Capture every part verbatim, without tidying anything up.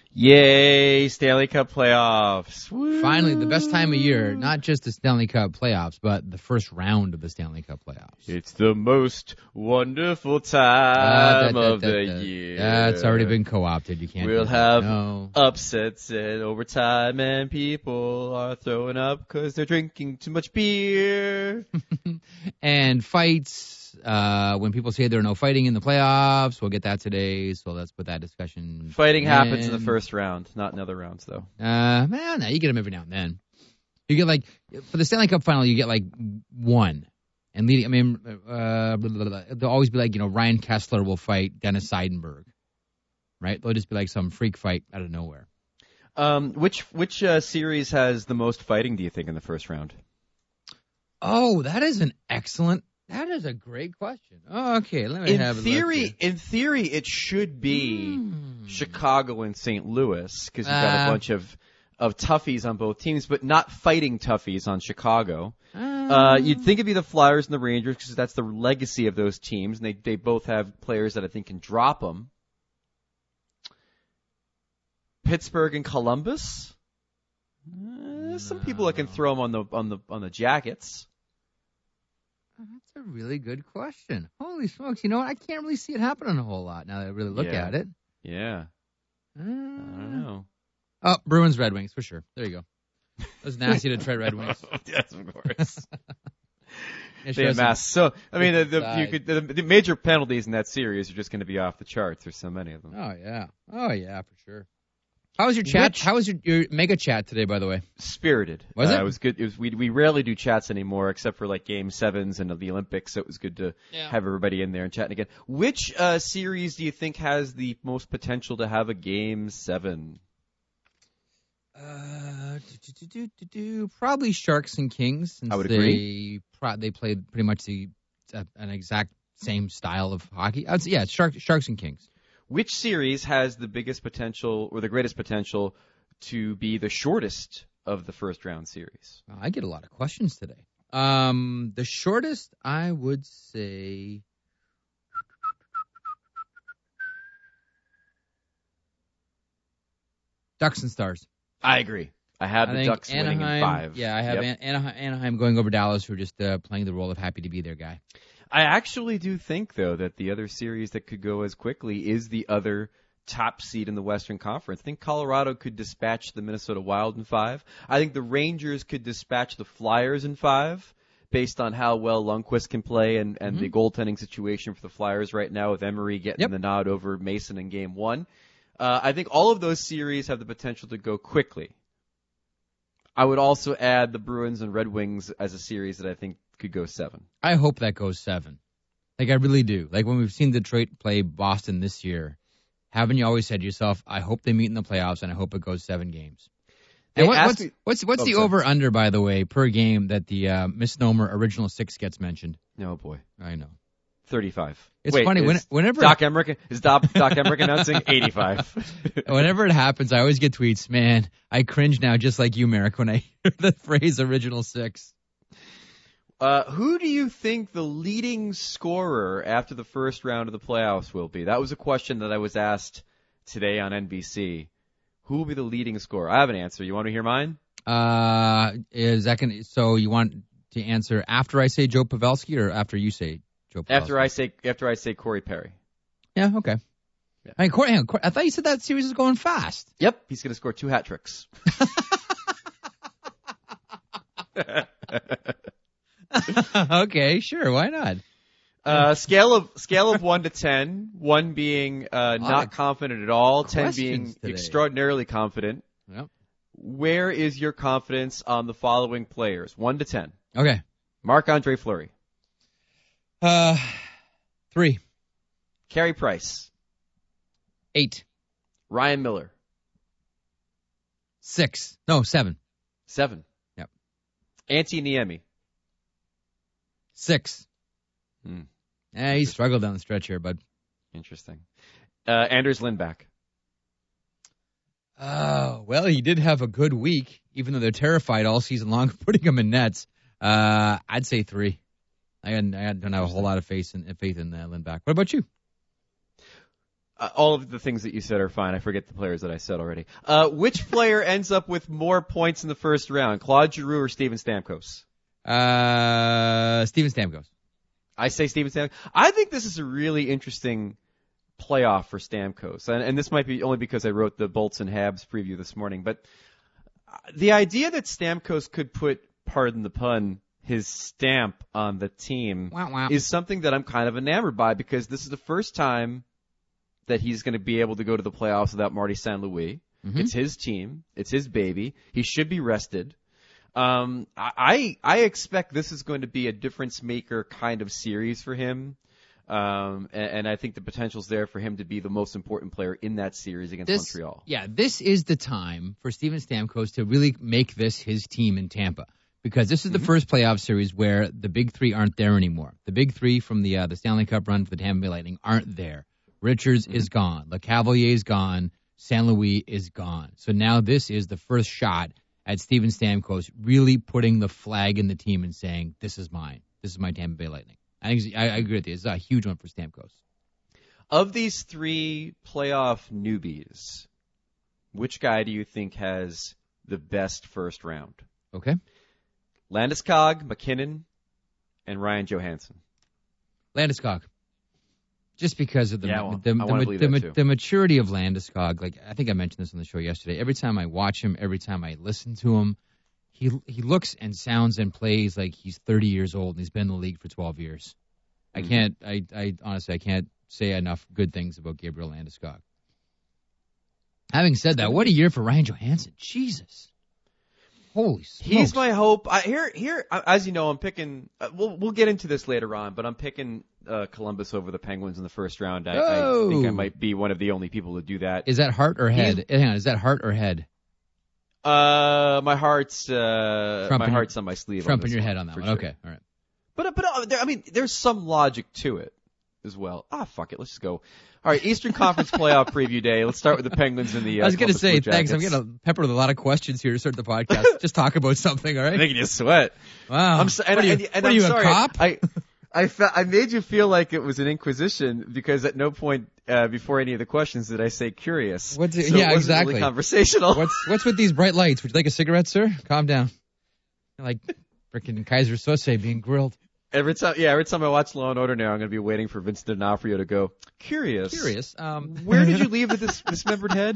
Yay, Stanley Cup playoffs. Woo. Finally, the best time of year, not just the Stanley Cup playoffs, but the first round of the Stanley Cup playoffs. It's the most wonderful time Uh, da, da, of da, the da. year. That's already been co-opted. You can't We'll do that. have No. upsets and overtime, and people are throwing up because they're drinking too much beer. And fights. Uh, when people say there are no fighting in the playoffs, we'll get that today. So let's put that discussion. Fighting in. happens in the first round, not in other rounds, though. Uh, man, no, you get them every now and then. You get like for the Stanley Cup final, you get like one, and leading. I mean, uh, blah, blah, blah. There'll always be like you know Ryan Kessler will fight Dennis Seidenberg, right? They'll just be like some freak fight out of nowhere. Um, which which uh, series has the most fighting, do you think, in the first round? Oh, that is an excellent. That is a great question. Oh, okay, let me in have a theory, look in theory, it should be Hmm. Chicago and Saint Louis because you've got Uh, a bunch of of toughies on both teams, but not fighting toughies on Chicago. Uh, Uh, you'd think it'd be the Flyers and the Rangers because that's the legacy of those teams, and they they both have players that I think can drop them. Pittsburgh and Columbus. Uh, there's some people that can throw them on the on the on the Jackets. That's a really good question. Holy smokes! You know what? I can't really see it happening a whole lot now that I really look Yeah. at it. Yeah, Uh, I don't know. Oh, Bruins, Red Wings for sure. There you go. It was nasty to trade Red Wings. Yes, of course. Yeah, They sure, amass so. I mean, the, the, you Side. could, the, the major penalties in that series are just going to be off the charts. There's so many of them. Oh yeah. Oh yeah, for sure. How was your chat? Which- How was your, your mega chat today, by the way? Spirited. Was Uh, it? It was good. It was. We we rarely do chats anymore, except for like Game Sevens and the Olympics. So it was good to Yeah. have everybody in there and chatting again. Which uh, series do you think has the most potential to have a Game Seven? Uh, do, do, do, do, do. Probably Sharks and Kings. Since I would they agree. Pro- they played pretty much the uh, an exact same style of hockey. I'd say, yeah, Sharks, Sharks and Kings. Which series has the biggest potential or the greatest potential to be the shortest of the first round series? Wow, I get a lot of questions today. Um, the shortest, I would say. Ducks and Stars. I agree. I have I the think Ducks winning Anaheim, in five. Yeah, I have Yep. An- Anaheim, Anaheim going over Dallas, who are just uh, playing the role of happy to be their guy. I actually do think, though, that the other series that could go as quickly is the other top seed in the Western Conference. I think Colorado could dispatch the Minnesota Wild in five. I think the Rangers could dispatch the Flyers in five, based on how well Lundqvist can play and, and Mm-hmm. the goaltending situation for the Flyers right now with Emery getting Yep. the nod over Mason in game one. Uh, I think all of those series have the potential to go quickly. I would also add the Bruins and Red Wings as a series that I think could go seven. I hope that goes seven. Like, I really do. Like, when we've seen Detroit play Boston this year, haven't you always said to yourself, I hope they meet in the playoffs, and I hope it goes seven games? They And what, asked what's, me- what's what's Oh, the sorry. over-under, by the way, per game that the uh, misnomer original six gets mentioned? Oh, boy. I know. thirty-five. It's Wait, funny, when- is whenever- Doc Emmerich is Doc, Doc Emmerich announcing eighty-five. Whenever it happens, I always get tweets, man, I cringe now just like you, Merrick, when I hear the phrase original six. Uh, who do you think the leading scorer after the first round of the playoffs will be? That was a question that I was asked today on N B C. Who will be the leading scorer? I have an answer. You want to hear mine? Uh, is that gonna, so you want to answer after I say Joe Pavelski or after you say Joe Pavelski? After I say after I say Corey Perry. Yeah, okay. Yeah. I mean, Corey, hang on, Corey, I thought you said that series is going fast. Yep, he's going to score two hat tricks. Okay, sure, why not? Uh, scale of scale of one to ten. One being uh, not of confident at all. Ten being questions today. extraordinarily confident. Yep. Where is your confidence on the following players? One to ten. Okay. Marc-Andre Fleury, Uh, three, Carey Price, eight, Ryan Miller, six, no, seven, seven. Yep. Antti Niemi. six. Hmm. Eh, he struggled down the stretch here, bud. Interesting. Uh, Anders Lindback. Oh, well, he did have a good week, even though they're terrified all season long of putting him in nets. Uh, I'd say three. I, I don't have a whole lot of faith in, faith in uh, Lindback. What about you? Uh, all of the things that you said are fine. I forget the players that I said already. Uh, which player ends up with more points in the first round, Claude Giroux or Steven Stamkos? Uh, Steven Stamkos. I say Steven Stamkos. I think this is a really interesting playoff for Stamkos, and, and this might be only because I wrote the Bolts and Habs preview this morning, but the idea that Stamkos could put, pardon the pun, his stamp on the team wow, wow. is something that I'm kind of enamored by, because this is the first time that he's going to be able to go to the playoffs without Marty Saint Louis. Mm-hmm. It's his team. It's his baby. He should be rested. Um, I I expect this is going to be a difference maker kind of series for him. Um, and, and I think the potential's there for him to be the most important player in that series against this, Montreal. Yeah, this is the time for Steven Stamkos to really make this his team in Tampa, because this is the mm-hmm. first playoff series where the big three aren't there anymore. The big three from the uh, the Stanley Cup run for the Tampa Bay Lightning aren't there. Richards mm-hmm. is gone. LeCavalier is gone. Saint Louis is gone. So now this is the first shot at Steven Stamkos really putting the flag in the team and saying, this is mine. This is my Tampa Bay Lightning. I think I, I agree with you. It's a huge one for Stamkos. Of these three playoff newbies, which guy do you think has the best first round? Okay. Landeskog, McKinnon, and Ryan Johansson. Landeskog. Just because of the yeah, well, the, the, the, the, the maturity of Landeskog. Like I think I mentioned this on the show yesterday. Every time I watch him, every time I listen to him, he he looks and sounds and plays like he's thirty years old and he's been in the league for twelve years. I can't. I, I honestly I can't say enough good things about Gabriel Landeskog. Having said that, what a year for Ryan Johansson. Jesus. Holy smokes. He's my hope. I, here, here, as you know, I'm picking. Uh, we'll we'll get into this later on, but I'm picking uh, Columbus over the Penguins in the first round. I, I think I might be one of the only people to do that. Is that heart or head? Hang on, is that heart or head? Uh, my heart's uh, my in, heart's on my sleeve. Trump in your one, head on that one. Sure. Okay, all right. But but uh, there, I mean, there's some logic to it as well. Ah, fuck it, let's just go. All right, Eastern Conference playoff preview day. Let's start with the Penguins and the. Uh, I was going to say, Blue thanks. I'm going to pepper with a lot of questions here to start the podcast. Just talk about something, all right? Making you sweat. Wow. I'm so, and, what are you, and, and what I'm are you sorry, a cop? I, I, fe- I made you feel like it was an inquisition because at no point uh, before any of the questions did I say curious. What's it, so yeah, it wasn't exactly. Really conversational. What's what's with these bright lights? Would you like a cigarette, sir? Calm down. You're like freaking Kaiser Sose being grilled. Every time, yeah, every time I watch Law and Order now, I'm going to be waiting for Vincent D'Onofrio to go, curious. Curious. Um, Where did you leave the dis- dismembered head?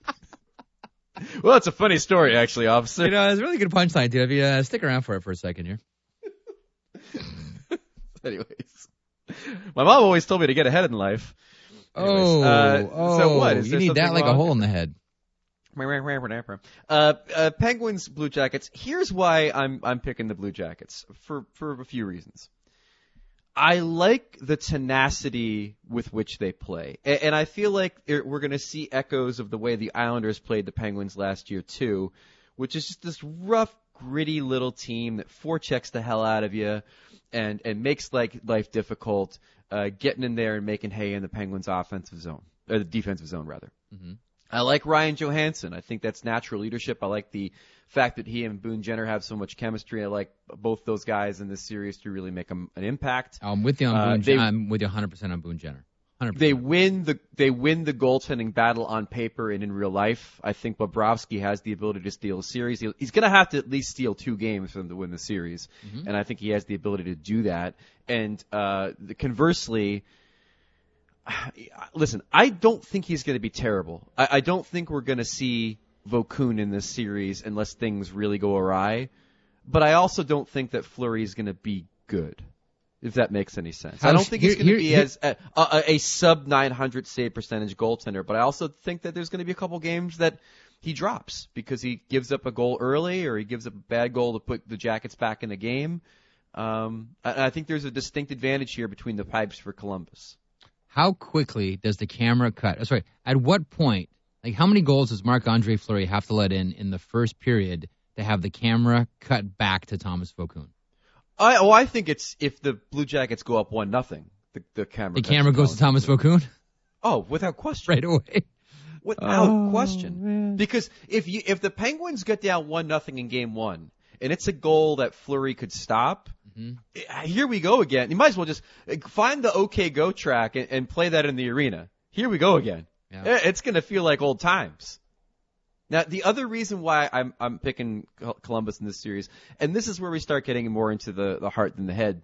Well, it's a funny story, actually, officer. You know, it's a really good punchline, dude. If you uh, stick around for it for a second here. Anyways. My mom always told me to get ahead in life. Anyways, oh, uh, oh. So what? Is you need that like wrong? a hole in the head. Uh, uh, Penguins, Blue Jackets. Here's why I'm I'm picking the Blue Jackets for for a few reasons. I like the tenacity with which they play, and, and I feel like we're going to see echoes of the way the Islanders played the Penguins last year too, which is just this rough, gritty little team that forechecks the hell out of you, and and makes like life difficult, uh, getting in there and making hay in the Penguins' offensive zone or the defensive zone rather. Mm-hmm. I like Ryan Johansson. I think that's natural leadership. I like the fact that he and Boone Jenner have so much chemistry. I like both those guys in this series to really make a, an impact. I'm with you on uh, Boone. they, I'm with you one hundred percent on Boone Jenner. one hundred percent. They win the they win the goaltending battle on paper and in real life. I think Bobrovsky has the ability to steal a series. He, he's going to have to at least steal two games for them to win the series, mm-hmm. and I think he has the ability to do that. And uh, the, conversely. Listen, I don't think he's going to be terrible. I, I don't think we're going to see Vokun in this series unless things really go awry. But I also don't think that Fleury is going to be good, if that makes any sense. How I don't think he's going to be here, as a, a, a sub nine hundred save percentage goaltender. But I also think that there's going to be a couple games that he drops because he gives up a goal early or he gives up a bad goal to put the Jackets back in the game. Um, I, I think there's a distinct advantage here between the pipes for Columbus. How quickly does the camera cut? Oh, sorry, at what point, like how many goals does Marc-Andre Fleury have to let in in the first period to have the camera cut back to Thomas Vokun? I, oh, I think it's if the Blue Jackets go up one nothing, the, the camera. The camera goes to Thomas Vokun? Oh, without question. Right away. Without oh, question. Man. Because if you if the Penguins get down one nothing in game one, and it's a goal that Fleury could stop. Mm-hmm. Here we go again. You might as well just find the OK Go track and, and play that in the arena here we go again. Yeah. It's going to feel like old times. Now, the other reason why I'm I'm picking Columbus in this series, and this is where we start getting more into the, the heart than the head,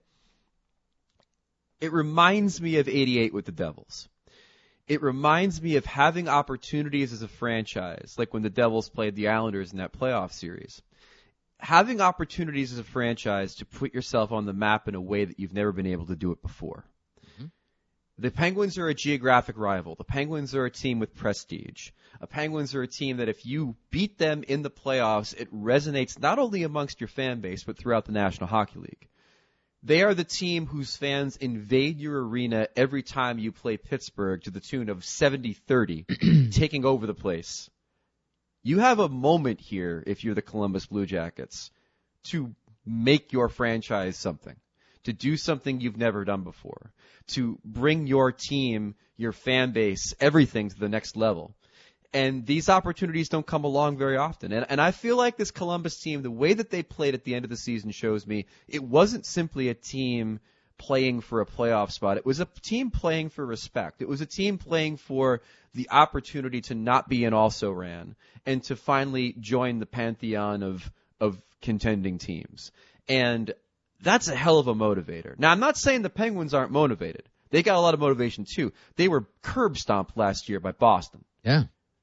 it reminds me of eighty-eight with the Devils. It reminds me of having opportunities as a franchise, like when the Devils played the Islanders in that playoff series. Having opportunities as a franchise to put yourself on the map in a way that you've never been able to do it before. Mm-hmm. The Penguins are a geographic rival. The Penguins are a team with prestige. The Penguins are a team that if you beat them in the playoffs, it resonates not only amongst your fan base, but throughout the National Hockey League. They are the team whose fans invade your arena every time you play Pittsburgh to the tune of seventy thirty, taking over the place. You have a moment here, if you're the Columbus Blue Jackets, to make your franchise something, to do something you've never done before, to bring your team, your fan base, everything to the next level. And these opportunities don't come along very often. And, and I feel like this Columbus team, the way that they played at the end of the season shows me it wasn't simply a team playing for a playoff spot. It was a team playing for respect. It was a team playing for the opportunity to not be an also-ran and to finally join the pantheon of, of contending teams. And that's a hell of a motivator. Now, I'm not saying the Penguins aren't motivated. They got a lot of motivation, too. They were curb stomped last year by Boston. Yeah.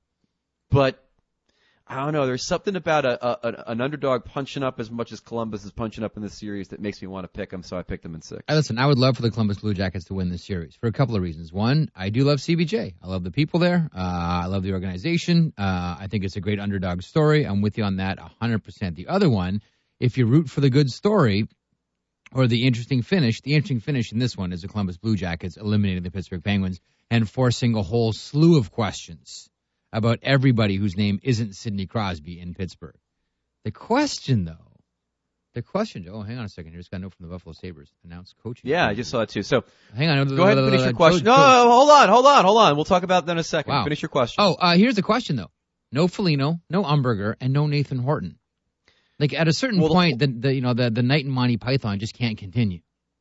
But I don't know. There's something about a, a an underdog punching up as much as Columbus is punching up in this series that makes me want to pick them, so I picked them in six. Hey, listen, I would love for the Columbus Blue Jackets to win this series for a couple of reasons. One, I do love C B J. I love the people there. Uh, I love the organization. Uh, I think it's a great underdog story. I'm with you on that one hundred percent. The other one, if you root for the good story or the interesting finish, the interesting finish in this one is the Columbus Blue Jackets eliminating the Pittsburgh Penguins and forcing a whole slew of questions about everybody whose name isn't Sidney Crosby in Pittsburgh. The question, though, the question, oh, hang on a second here. Just got a note from the Buffalo Sabres. Announced coaching. Yeah, I just saw that too. So hang on. Go ahead and finish your question. No, hold on, hold on, hold on. We'll talk about that in a second. Wow. Finish your question. Oh, uh, here's the question, though. No Foligno, no Umberger, and no Nathan Horton. Like, at a certain well, point, the, the you know the, the Night in Monty Python just can't continue.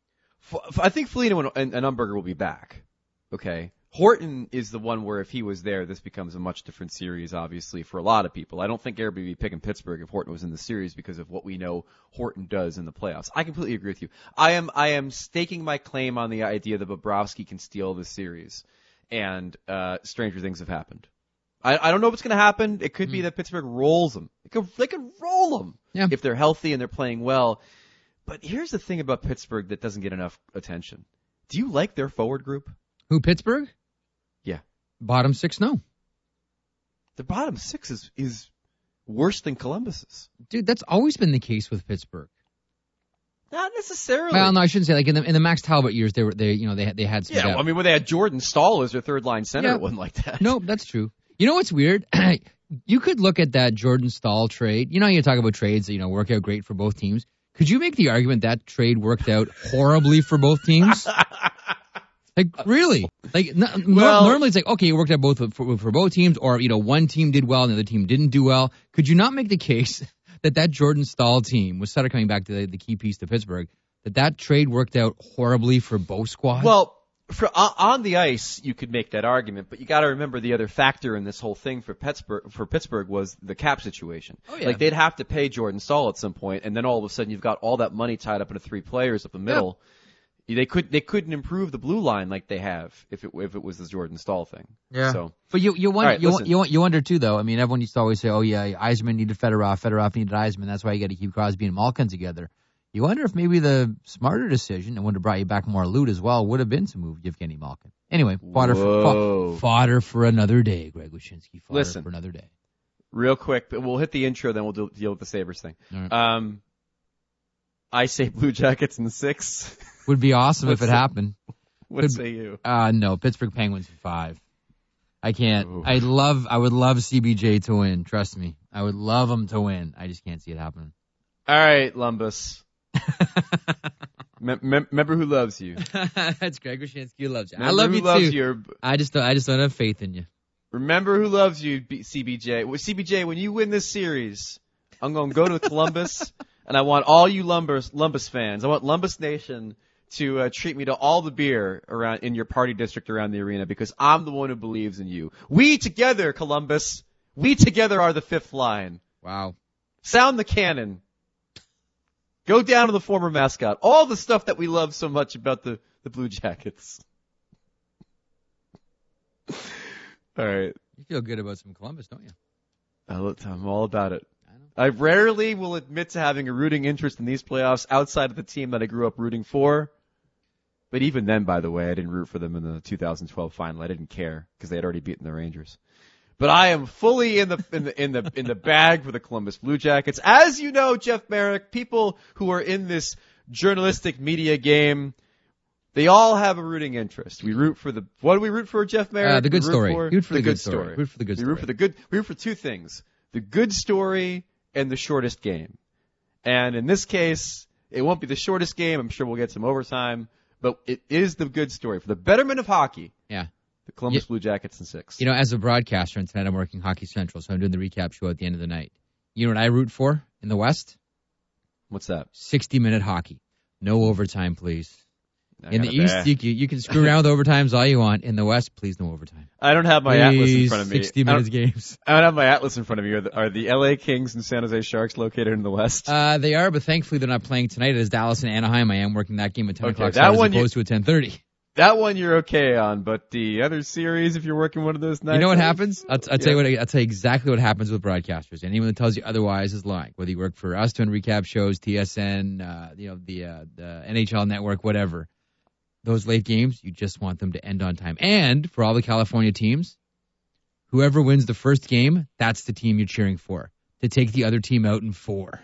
I think Foligno and, and, and Umberger will be back. Okay. Horton is the one where if he was there, this becomes a much different series, obviously, for a lot of people. I don't think everybody would be picking Pittsburgh if Horton was in the series because of what we know Horton does in the playoffs. I completely agree with you. I am I am staking my claim on the idea that Bobrovsky can steal this series, and uh, stranger things have happened. I, I don't know what's going to happen. It could mm. be that Pittsburgh rolls them. They could, they could roll them yeah. if they're healthy and they're playing well. But here's the thing about Pittsburgh that doesn't get enough attention. Do you like their forward group? Who, Pittsburgh? Yeah. Bottom six, no. The bottom six is, is worse than Columbus's. Dude, that's always been the case with Pittsburgh. Not necessarily. Well, no, I shouldn't say. Like in the in the Max Talbot years, they were they you know they had they had some. Yeah, well, I mean when they had Jordan Stahl as their third line center, yeah. It wasn't like that. No, that's true. You know what's weird? You could look at that Jordan Stahl trade. You know, you talk about trades that you know work out great for both teams. Could you make the argument that trade worked out horribly for both teams? Like, really? Like, n- well, normally it's like, okay, it worked out both for, for both teams, or, you know, one team did well and the other team didn't do well. Could you not make the case that that Jordan Stahl team, was sort of coming back to the, the key piece to Pittsburgh, that that trade worked out horribly for both squads? Well, for, on the ice, you could make that argument, but you got to remember the other factor in this whole thing for Pittsburgh, for Pittsburgh was the cap situation. Oh, yeah. Like, they'd have to pay Jordan Stahl at some point, and then all of a sudden you've got all that money tied up into three players up the middle. Yeah. They could they couldn't improve the blue line like they have if it if it was the Jordan Stahl thing. Yeah. So, but you you wonder right, you, listen. you you wonder too though. I mean, everyone used to always say, oh yeah, Yzerman needed Fedorov, Fedorov needed Yzerman. That's why you got to keep Crosby and Malkin together. You wonder if maybe the smarter decision and would have brought you back more loot as well would have been to move Yevgeny Malkin. Anyway, fodder for, fodder for another day, Greg Wyshynski. Fodder Listen, for another day. Real quick, but we'll hit the intro, then we'll deal, deal with the Sabres thing. Right. Um, I say Blue Jackets in the six. Would be awesome if it say, happened. What Could, say you? Uh, no, Pittsburgh Penguins in five. I can't. Ooh. I love. I would love C B J to win. Trust me, I would love him to win. I just can't see it happening. All right, Lumbus. mem- mem- remember who loves you. That's Greg Wyshynski who loves you. Remember I love who you loves too. You. I just. Don't, I just don't have faith in you. Remember who loves you, B- C B J. Well, C B J, when you win this series, I'm going to go to Columbus, and I want all you Lumbus, Lumbus fans. I want Lumbus Nation to uh, treat me to all the beer around in your party district around the arena because I'm the one who believes in you. We together, Columbus, we together are the fifth line. Wow. Sound the cannon. Go down to the former mascot. All the stuff that we love so much about the, the Blue Jackets. All right. You feel good about some Columbus, don't you? I'm all about it. I rarely will admit to having a rooting interest in these playoffs outside of the team that I grew up rooting for. But even then, by the way, I didn't root for them in the two thousand twelve final. I didn't care because they had already beaten the Rangers. But I am fully in the in the in the in the bag for the Columbus Blue Jackets. As you know, Jeff Merrick, people who are in this journalistic media game, they all have a rooting interest. We root for the what do we root for, Jeff Merrick? Uh, the good we root story. For root for the, the good good story. story. Root for the good we story. root for the good. We root for two things: the good story and the shortest game. And in this case, it won't be the shortest game. I'm sure we'll get some overtime, but it is the good story for the betterment of hockey. Yeah. The Columbus you, Blue Jackets in six. You know, as a broadcaster, and tonight I'm working Hockey Central, so I'm doing the recap show at the end of the night. You know what I root for in the West? What's that? sixty-minute hockey. No overtime, please. I In the East, you, you can screw around with overtimes all you want. In the West, please no overtime. I don't have my please, Atlas in front of me. sixty minutes games. I don't have my Atlas in front of me. Are the, are the L A Kings and San Jose Sharks located in the West? Uh, they are, but thankfully they're not playing tonight. It is Dallas and Anaheim. I am working that game at ten okay, o'clock that as one opposed you, to at ten thirty. That one you're okay on, but the other series, if you're working one of those nights... You know what happens? I'll, I'll, yeah. tell you what, I'll tell you exactly what happens with broadcasters. Anyone that tells you otherwise is lying. Whether you work for us doing recap shows, T S N, uh, you know, the, uh, the N H L Network, whatever. Those late games, you just want them to end on time. And for all the California teams, whoever wins the first game, that's the team you're cheering for. To take the other team out in four.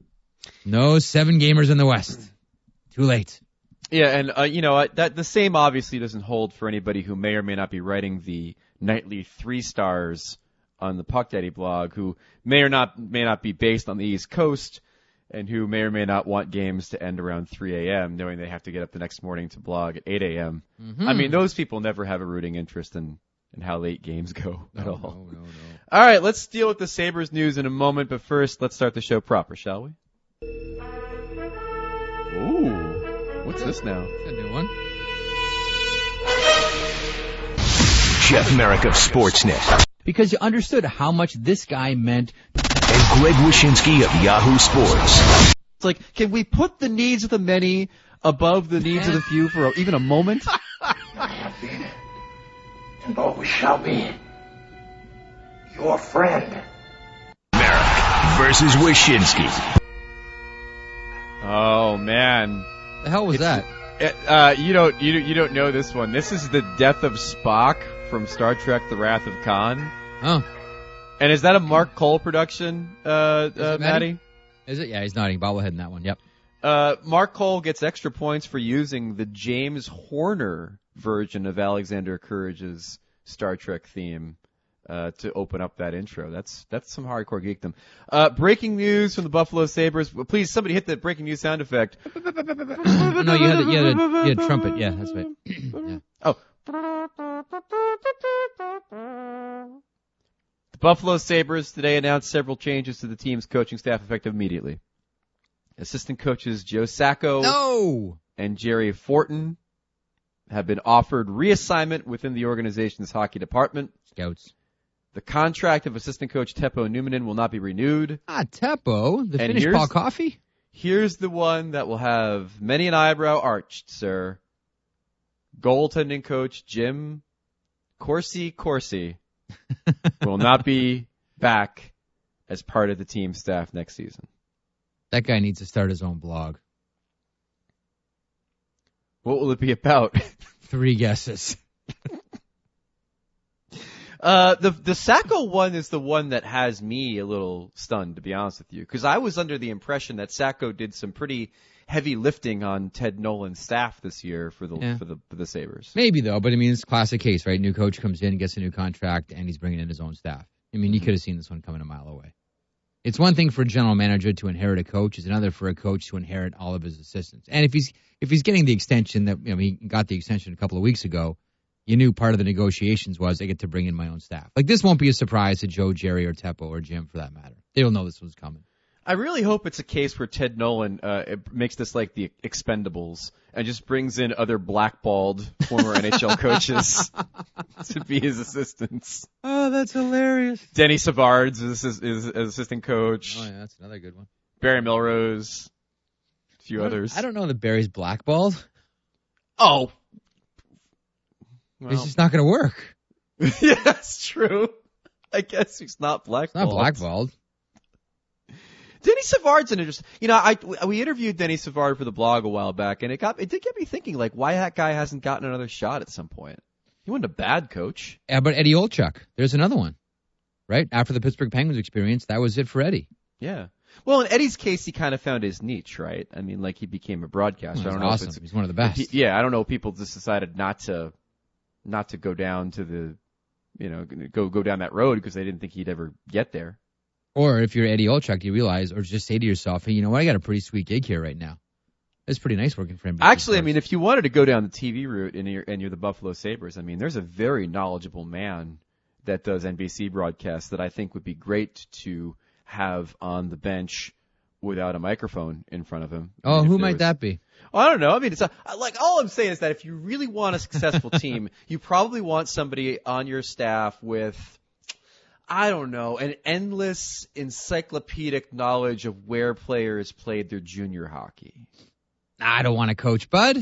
No seven gamers in the West. Too late. Yeah, and, uh, you know, that the same obviously doesn't hold for anybody who may or may not be writing the nightly three stars on the Puck Daddy blog, who may or not may not be based on the East Coast, and who may or may not want games to end around three a.m., knowing they have to get up the next morning to blog at eight a.m. Mm-hmm. I mean, those people never have a rooting interest in, in how late games go at no, all. No, no, no. All right, let's deal with the Sabres news in a moment, but first, let's start the show proper, shall we? Ooh. What's this now? That's a new one. Jeff Merrick of Sportsnet. Because you understood how much this guy meant. And Greg Wyshynski of Yahoo Sports. It's like, can we put the needs of the many above the needs of the few for a, even a moment? I have been, and always shall be, your friend. Merrick versus Wyshynski. Oh, man. The hell was It's, that? It, uh, you don't you you don't know this one. This is the death of Spock from Star Trek: The Wrath of Khan. Oh. And is that a Mark Cole production, uh, uh it, Matty? Matty? Is it? Yeah, he's nodding. Bobblehead in that one. Yep. Uh, Mark Cole gets extra points for using the James Horner version of Alexander Courage's Star Trek theme uh, to open up that intro. That's that's some hardcore geekdom. Uh, breaking news from the Buffalo Sabres. Please, somebody hit the breaking news sound effect. No, you had, a, you, had a, you had a trumpet. Yeah, that's right. Yeah. Oh. The Buffalo Sabres today announced several changes to the team's coaching staff effective immediately. Assistant coaches Joe Sacco No! and Jerry Fortin have been offered reassignment within the organization's hockey department. Scouts. The contract of assistant coach Teppo Numminen will not be renewed. Ah, Teppo. The And Finnish here's- Paul Coffey? Here's the one that will have many an eyebrow arched, sir. Goaltending coach Jim Corsi Corsi will not be back as part of the team staff next season. That guy needs to start his own blog. What will it be about? Three guesses. Uh, the the Sacco one is the one that has me a little stunned, to be honest with you, because I was under the impression that Sacco did some pretty heavy lifting on Ted Nolan's staff this year for the Yeah. for the for the Sabres. Maybe, though, but I mean, it's a classic case, right? New coach comes in, gets a new contract, and he's bringing in his own staff. I mean, you could have seen this one coming a mile away. It's one thing for a general manager to inherit a coach. It's another for a coach to inherit all of his assistants. And if he's if he's getting the extension that, you know, he got the extension a couple of weeks ago, you knew part of the negotiations was I get to bring in my own staff. Like, this won't be a surprise to Joe, Jerry, or Teppo, or Jim, for that matter. They don't know this was coming. I really hope it's a case where Ted Nolan uh, it makes this like the Expendables and just brings in other blackballed former N H L coaches to be his assistants. Oh, that's hilarious. Denny Savard's is, is, is, is assistant coach. Oh, yeah, that's another good one. Barry Melrose. A few I others. I don't know that Barry's blackballed. Oh. Well, It's just not going to work. yeah, that's true. I guess he's not blackballed. Not blackballed. Denny Savard's an interesting. You know, I we interviewed Denny Savard for the blog a while back, and it got it did get me thinking, like, why that guy hasn't gotten another shot at some point. He wasn't a bad coach. Yeah, but Eddie Olchuk, there's another one, right? After the Pittsburgh Penguins experience, that was it for Eddie. Yeah. Well, in Eddie's case, he kind of found his niche, right? I mean, like, he became a broadcaster. Oh, I don't know awesome. if it's, He's one of the best. He, yeah, I don't know. People just decided not to, not to go down to the, you know, go go down that road because they didn't think he'd ever get there. Or if you're Eddie Olchuk, you realize, or just say to yourself, hey, you know what? I got a pretty sweet gig here right now. It's pretty nice working for him. Actually, I mean, if you wanted to go down the T V route and you're, and you're the Buffalo Sabres, I mean, there's a very knowledgeable man that does N B C broadcasts that I think would be great to have on the bench without a microphone in front of him. I oh, mean, if who there might was- that be? I don't know. I mean, it's a, like all I'm saying is that if you really want a successful team, you probably want somebody on your staff with, I don't know, an endless encyclopedic knowledge of where players played their junior hockey. I don't want to coach, bud.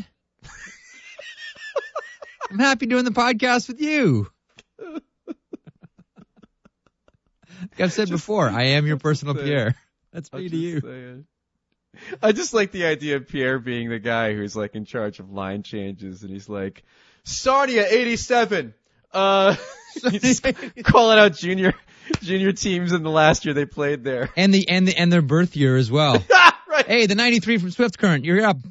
I'm happy doing the podcast with you. Like I've said before, I am your personal saying. Pierre. That's me I'm to you. just saying. I just like the idea of Pierre being the guy who's like in charge of line changes, and he's like, Sarnia eighty-seven. Uh, he's calling out junior junior teams in the last year they played there. And the and the and their birth year as well. Right. Hey, the ninety-three from Swift Current, you're up.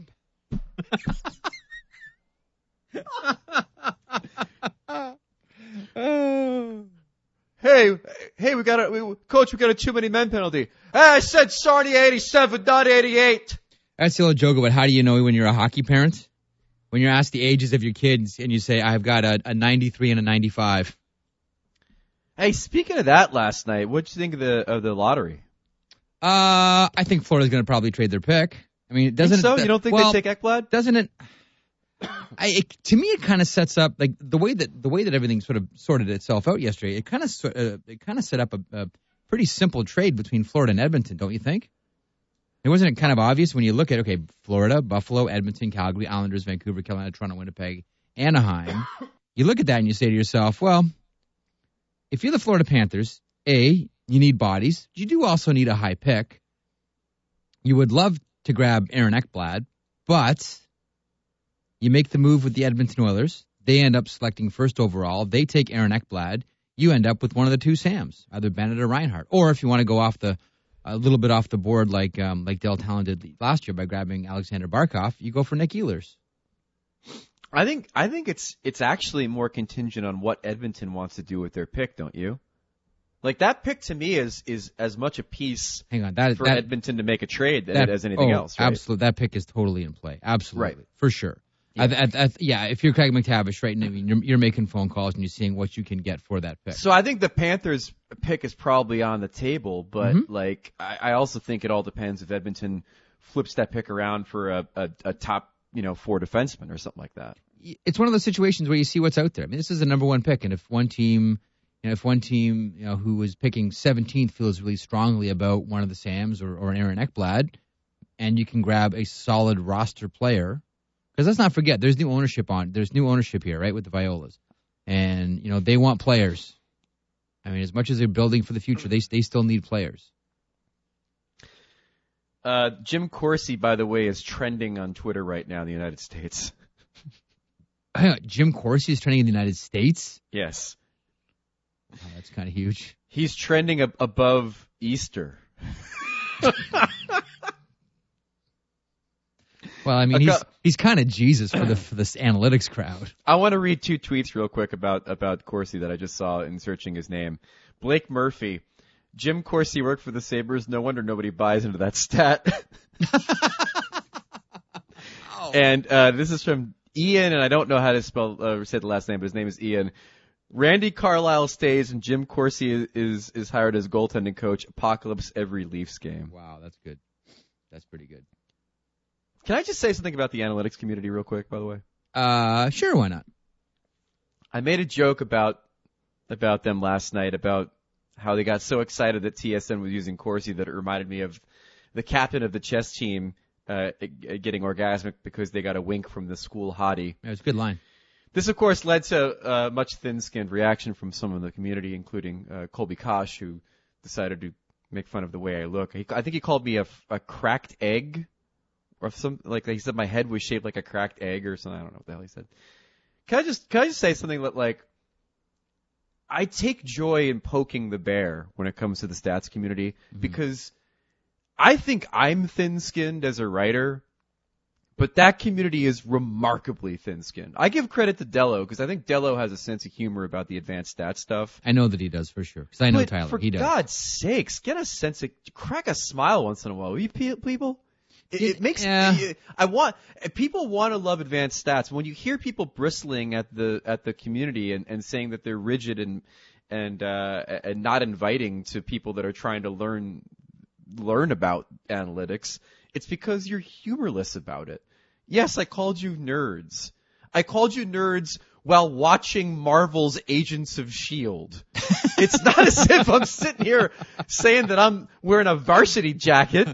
Hey, hey, we got a we, coach. We got a too many men penalty. Hey, I said Sarnia eighty-seven, not eighty-eight. That's the old joke about how do you know when you're a hockey parent? When you're asked the ages of your kids and you say, I've got a, a ninety-three and a ninety-five. Hey, speaking of that, last night, what'd you think of the of the lottery? Uh, I think Florida's going to probably trade their pick. I mean, doesn't Think so? it? You don't think well, they take Ekblad? Doesn't it? I, it, to me, it kind of sets up like the way that the way that everything sort of sorted itself out yesterday. It kind of uh, it kind of set up a, a pretty simple trade between Florida and Edmonton, don't you think? It wasn't it kind of obvious when you look at okay, Florida, Buffalo, Edmonton, Calgary, Islanders, Vancouver, Carolina, Toronto, Winnipeg, Anaheim. You look at that and you say to yourself, well, if you're the Florida Panthers, A, you need bodies. You do also need a high pick. You would love to grab Aaron Ekblad, but you make the move with the Edmonton Oilers. They end up selecting first overall. They take Aaron Ekblad. You end up with one of the two Sams, either Bennett or Reinhart. Or if you want to go off the a little bit off the board like um, like Del Talon did last year by grabbing Alexander Barkov, you go for Nick Ehlers. I think I think it's it's actually more contingent on what Edmonton wants to do with their pick, don't you? Like that pick to me is is as much a piece Hang on, that for that, Edmonton to make a trade that, as anything oh, else, right? Absolutely, that pick is totally in play. Absolutely, Right. for sure. Yeah. I, I, I, yeah, if you're Craig McTavish, right, I mean, you're, you're making phone calls and you're seeing what you can get for that pick. So I think the Panthers pick is probably on the table, but Mm-hmm. like I, I also think it all depends if Edmonton flips that pick around for a, a, a top, you know, four defenseman or something like that. It's one of those situations where you see what's out there. I mean, this is the number one pick, and if one team, you know, if one team, you know, who was picking seventeenth feels really strongly about one of the Sams or, or Aaron Ekblad, and you can grab a solid roster player, because let's not forget, there's new ownership on, there's new ownership here, right, with the Violas, and you know they want players. I mean, as much as they're building for the future, they they still need players. Uh, Jim Corsi, by the way, is trending on Twitter right now in the United States. Jim Corsi is trending in the United States. Yes. Oh, that's kind of huge. He's trending ab- above Easter. Well, I mean, A he's co- he's kind of Jesus for the for this analytics crowd. I want to read two tweets real quick about, about Corsi that I just saw in searching his name. Blake Murphy. Jim Corsi worked for the Sabres. No wonder nobody buys into that stat. And uh, this is from Ian, and I don't know how to spell uh, say the last name, but his name is Ian. Randy Carlisle stays and Jim Corsi is, is is hired as goaltending coach. Apocalypse every Leafs game. Wow, that's good. That's pretty good. Can I just say something about the analytics community real quick, by the way? Uh, sure, why not? I made a joke about about them last night about how they got so excited that T S N was using Corsi that it reminded me of the captain of the chess team uh, getting orgasmic because they got a wink from the school hottie. Yeah, it's a good line. This, of course, led to uh, much thin-skinned reaction from some of the community, including uh, Colby Kosh, who decided to make fun of the way I look. He, I think he called me a, a cracked egg, or some like he said my head was shaped like a cracked egg or something. I don't know what the hell he said. Can I just can I just say something that like I take joy in poking the bear when it comes to the stats community mm-hmm. because I think I'm thin-skinned as a writer. But that community is remarkably thin-skinned. I give credit to Dello because I think Dello has a sense of humor about the advanced stat stuff. I know that he does for sure. Because I know but Tyler. For he does. God's sakes, get a sense of crack a smile once in a while, will you people? It, it makes yeah. me. I want people want to love advanced stats. When you hear people bristling at the at the community and, and saying that they're rigid and and uh, and not inviting to people that are trying to learn learn about analytics. It's because you're humorless about it. Yes, I called you nerds. I called you nerds while watching Marvel's Agents of S H I E L D. It's not as if I'm sitting here saying that I'm wearing a varsity jacket.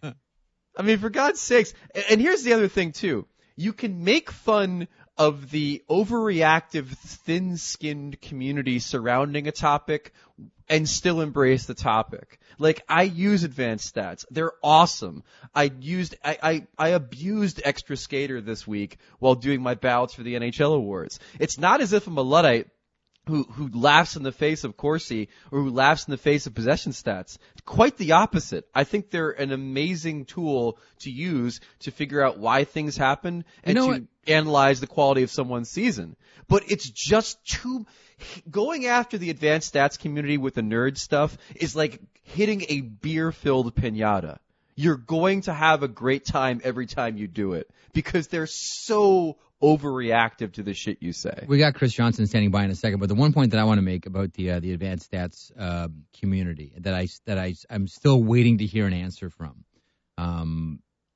I mean, for God's sakes. And here's the other thing, too. You can make fun of the overreactive, thin-skinned community surrounding a topic and still embrace the topic. Like, I use advanced stats. They're awesome. I used, I, I, I abused Extra Skater this week while doing my ballots for the N H L awards. It's not as if I'm a Luddite who, who laughs in the face of Corsi or who laughs in the face of possession stats. Quite the opposite. I think they're an amazing tool to use to figure out why things happen and you know to what? analyze the quality of someone's season. But it's just too, going after the advanced stats community with the nerd stuff is like hitting a beer-filled piñata. You're going to have a great time every time you do it because they're so overreactive to the shit you say. We got Chris Johnson standing by in a second, but the one point that I want to make about the uh, the advanced stats uh, community that I that I I'm still waiting to hear an answer from. Um,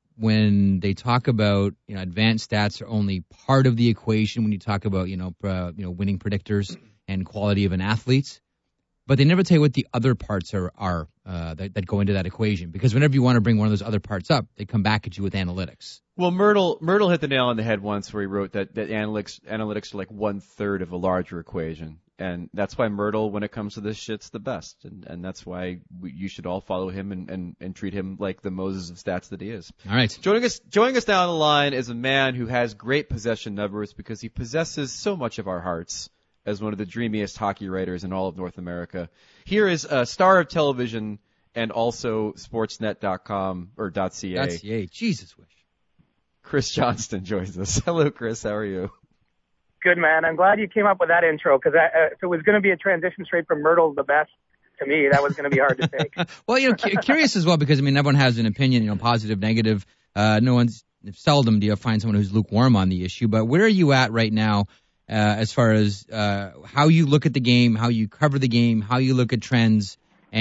when they talk about, you know, advanced stats are only part of the equation when you talk about, you know, uh, you know, winning predictors and quality of an athlete, but they never tell you what the other parts are are uh, that, that go into that equation. Because whenever you want to bring one of those other parts up, they come back at you with analytics. Well, Myrtle Myrtle hit the nail on the head once where he wrote that, that analytics analytics are like one third of a larger equation. And that's why Myrtle, when it comes to this shit's the best. And, and that's why we, you should all follow him and, and, and treat him like the Moses of stats that he is. All right. Joining us, joining us down the line is a man who has great possession numbers because he possesses so much of our hearts as one of the dreamiest hockey writers in all of North America. Here is a star of television and also sportsnet dot com or .ca. .ca. Jesus wish. Chris Johnston joins us. Hello, Chris. How are you? Good, man. I'm glad you came up with that intro because uh, if it was going to be a transition straight from Myrtle to the best, to me, that was going to be hard to take. Well, you know, cu- curious as well because, I mean, everyone has an opinion, you know, positive, negative. Uh, no one's, seldom do you find someone who's lukewarm on the issue. But where are you at right now uh, as far as uh, how you look at the game, how you cover the game, how you look at trends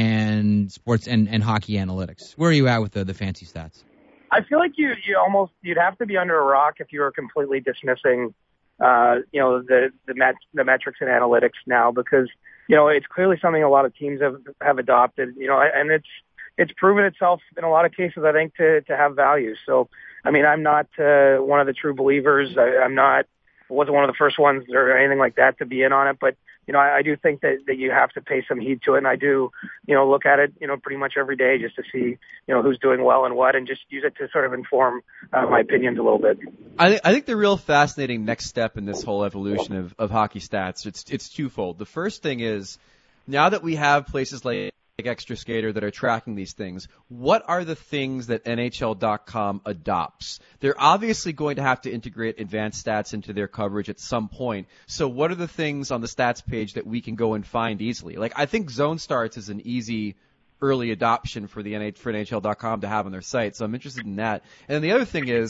and sports and, and hockey analytics? Where are you at with the, the fancy stats? I feel like you, you almost, you'd have to be under a rock if you were completely dismissing, uh, you know, the, the met, the metrics and analytics now because, you know, it's clearly something a lot of teams have, have adopted, you know, and it's, it's proven itself in a lot of cases, I think, to, to have value. So, I mean, I'm not, uh, one of the true believers. I, I'm not, wasn't one of the first ones or anything like that to be in on it, but, you know, I, I do think that, that you have to pay some heed to it, and I do, you know, look at it, you know, pretty much every day just to see, you know, who's doing well and what, and just use it to sort of inform uh, my opinions a little bit. I think I think the real fascinating next step in this whole evolution of, of hockey stats, it's it's twofold. The first thing is, now that we have places like like Extra Skater that are tracking these things, what are the things that N H L dot com adopts? They're obviously going to have to integrate advanced stats into their coverage at some point. So what are the things on the stats page that we can go and find easily? Like, I think Zone Starts is an easy early adoption for the N H L dot com to have on their site, so I'm interested in that. And then the other thing is,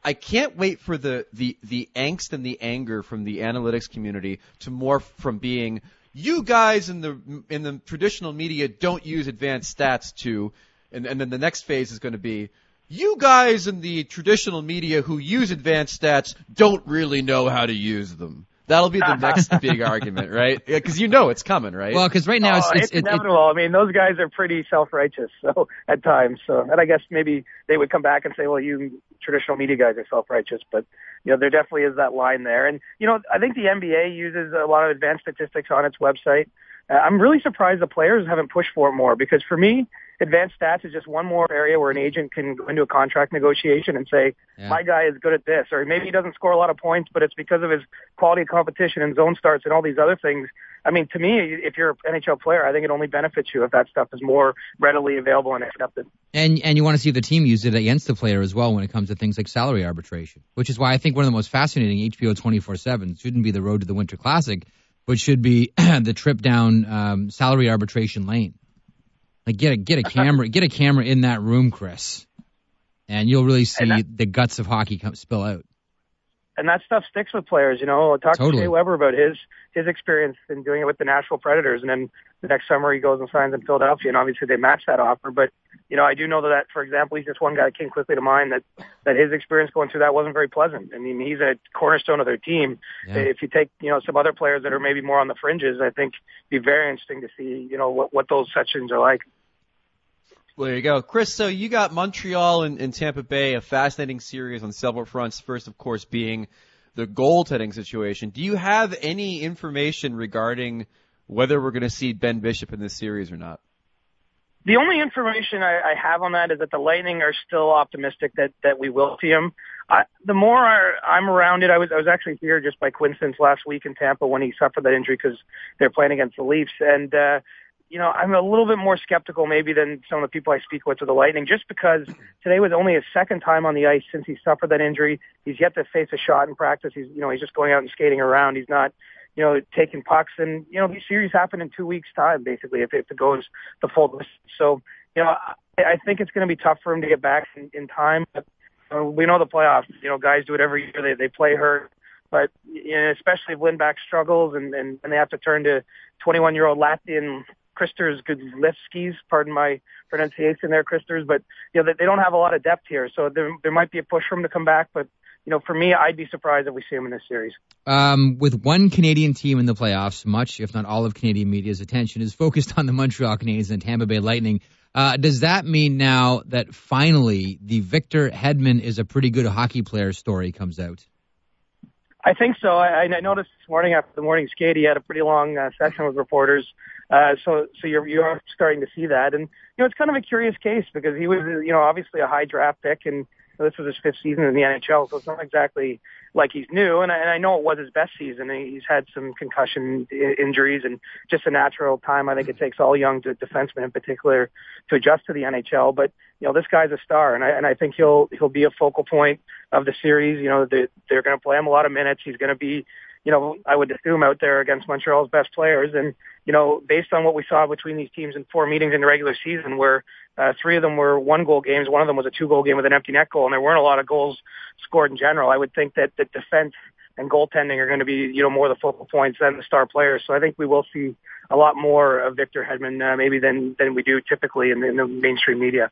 I can't wait for the, the, the angst and the anger from the analytics community to morph from being, you guys in the in the traditional media don't use advanced stats to, and, and then the next phase is going to be, you guys in the traditional media who use advanced stats don't really know how to use them. That'll be the next big argument, right? Because you know it's coming, right? Well, because right now it's, oh, it's, it's it's inevitable. I mean, those guys are pretty self-righteous, so at times. So, and I guess maybe they would come back and say, "Well, you traditional media guys are self-righteous," but you know, there definitely is that line there. And you know, I think the N B A uses a lot of advanced statistics on its website. Uh, I'm really surprised the players haven't pushed for it more, because for me, advanced stats is just one more area where an agent can go into a contract negotiation and say, Yeah. my guy is good at this, or maybe he doesn't score a lot of points, but it's because of his quality of competition and zone starts and all these other things. I mean, to me, if you're an N H L player, I think it only benefits you if that stuff is more readily available and accepted. And and you want to see the team use it against the player as well when it comes to things like salary arbitration, which is why I think one of the most fascinating H B O twenty-four seven shouldn't be the road to the Winter Classic, but should be the trip down um, salary arbitration lane. Like get a get a camera get a camera in that room, Chris, and you'll really see that, the guts of hockey come, spill out. And that stuff sticks with players, you know. Talk Totally. to Shea Weber about his his experience in doing it with the Nashville Predators, and then the next summer he goes and signs in Philadelphia, and obviously they match that offer. But you know, I do know that, for example, he's just one guy that came quickly to mind that that his experience going through that wasn't very pleasant. I mean, he's a cornerstone of their team. Yeah. If you take you know some other players that are maybe more on the fringes, I think it'd be very interesting to see you know what what those sections are like. Well, there you go. Chris, so you got Montreal and, and Tampa Bay, a fascinating series on several fronts. First, of course, being the goaltending situation. Do you have any information regarding whether we're going to see Ben Bishop in this series or not? The only information I, I have on that is that the Lightning are still optimistic that, that we will see him. I, the more I, I'm around it, I was I was actually here just by coincidence last week in Tampa when he suffered that injury because they're playing against the Leafs. And, uh, you know, I'm a little bit more skeptical maybe than some of the people I speak with to the Lightning, just because today was only his second time on the ice since he suffered that injury. He's yet to face a shot in practice. He's, you know, he's just going out and skating around. He's not, you know, taking pucks. And, you know, these series happen in two weeks' time, basically, if, if it goes the full distance. So, you know, I, I think it's going to be tough for him to get back in, in time. But uh, we know the playoffs. You know, guys do it every year. They, they play hurt. But you know, especially if Lindback struggles and, and, and they have to turn to twenty-one-year-old Latvian Kristers Gudlevskis, pardon my pronunciation there, Kristers, but you know they, they don't have a lot of depth here, so there there might be a push for him to come back. But you know, for me, I'd be surprised if we see him in this series. Um, with one Canadian team in the playoffs, much if not all of Canadian media's attention is focused on the Montreal Canadiens and Tampa Bay Lightning. Uh, does that mean now that finally the Victor Hedman is a pretty good hockey player story comes out? I think so. I, I noticed this morning after the morning skate, he had a pretty long uh, session with reporters. Uh, so, so you're, you're starting to see that. And, you know, it's kind of a curious case because he was, you know, obviously a high draft pick, and this was his fifth season in the N H L, so it's not exactly like he's new. And I, and I know it was his best season. He's had some concussion I- injuries and just a natural time. I think it takes all young defensemen in particular to adjust to the N H L. But, you know, this guy's a star, and I, and I think he'll, he'll be a focal point of the series. You know, they, they're going to play him a lot of minutes. He's going to be, you know, I would assume out there against Montreal's best players. And, you know, based on what we saw between these teams in four meetings in the regular season where uh, three of them were one-goal games, one of them was a two-goal game with an empty net goal, and there weren't a lot of goals scored in general, I would think that the defense and goaltending are going to be, you know, more the focal points than the star players. So I think we will see a lot more of Victor Hedman uh, maybe than, than we do typically in the, in the mainstream media.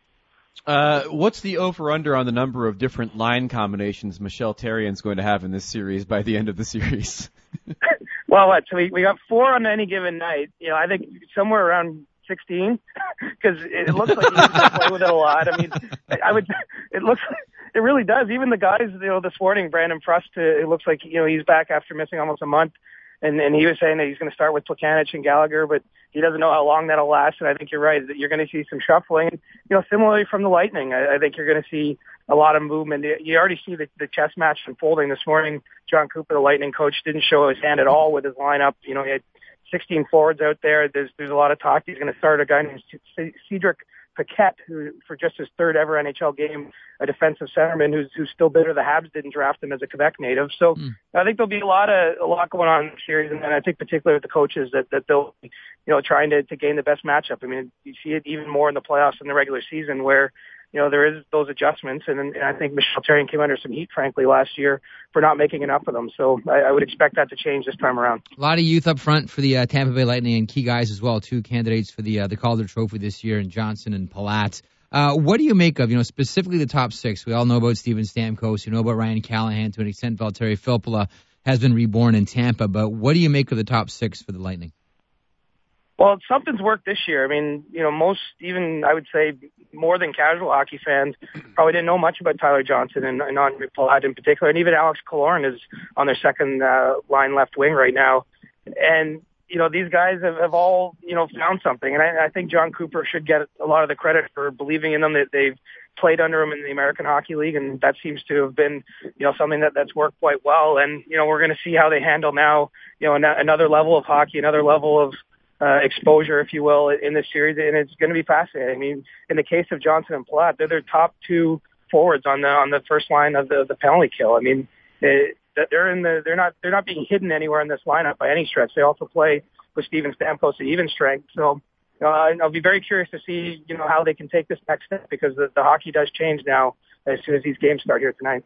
Uh, what's the over-under on the number of different line combinations Michel Therrien's going to have in this series by the end of the series? Well, what, so we, we got four on any given night. You know, I think somewhere around sixteen, because it looks like he needs to play with it a lot. I mean, I would, it looks, it really does. Even the guys, you know, this morning, Brandon Prust, it looks like, you know, he's back after missing almost a month. And, and he was saying that he's going to start with Plekanec and Gallagher, but he doesn't know how long that'll last. And I think you're right that you're going to see some shuffling. You know, similarly from the Lightning, I, I think you're going to see a lot of movement. You already see the, the chess match unfolding this morning. John Cooper, the Lightning coach, didn't show his hand at all with his lineup. You know, he had sixteen forwards out there. There's there's a lot of talk. He's going to start a guy named Cedric Paquette, who for just his third ever N H L game, a defensive centerman who's who's still bitter the Habs didn't draft him as a Quebec native. So mm. I think there'll be a lot of a lot going on in the series, and I think particularly with the coaches that that they'll be, you know, trying to to gain the best matchup. I mean, you see it even more in the playoffs than the regular season, where you know, there is those adjustments, and, and I think Michel Therrien came under some heat, frankly, last year for not making enough of them. So I, I would expect that to change this time around. A lot of youth up front for the uh, Tampa Bay Lightning, and key guys as well, two candidates for the uh, the Calder Trophy this year, in Johnson and Palat. Uh, what do you make of, you know, specifically the top six? We all know about Steven Stamkos. You know about Ryan Callahan. To an extent, Valtteri Filppula has been reborn in Tampa. But what do you make of the top six for the Lightning? Well, something's worked this year. I mean, you know, most, even I would say more than casual hockey fans, probably didn't know much about Tyler Johnson and, and Andre Palat in particular. And even Alex Killorn is on their second uh, line left wing right now. And, you know, these guys have, have all, you know, found something. And I, I think John Cooper should get a lot of the credit for believing in them, that they've played under him in the American Hockey League. And that seems to have been, you know, something that, that's worked quite well. And, you know, we're going to see how they handle now, you know, an, another level of hockey, another level of, Uh, exposure, if you will, in this series, and it's going to be fascinating. I mean, in the case of Johnson and Palat, they're their top two forwards on the on the first line of the the penalty kill. I mean, it, they're in the they're not they're not being hidden anywhere in this lineup by any stretch. They also play with Steven Stamkos at even strength, so uh, I'll be very curious to see, you know, how they can take this next step, because the, the hockey does change now as soon as these games start here tonight.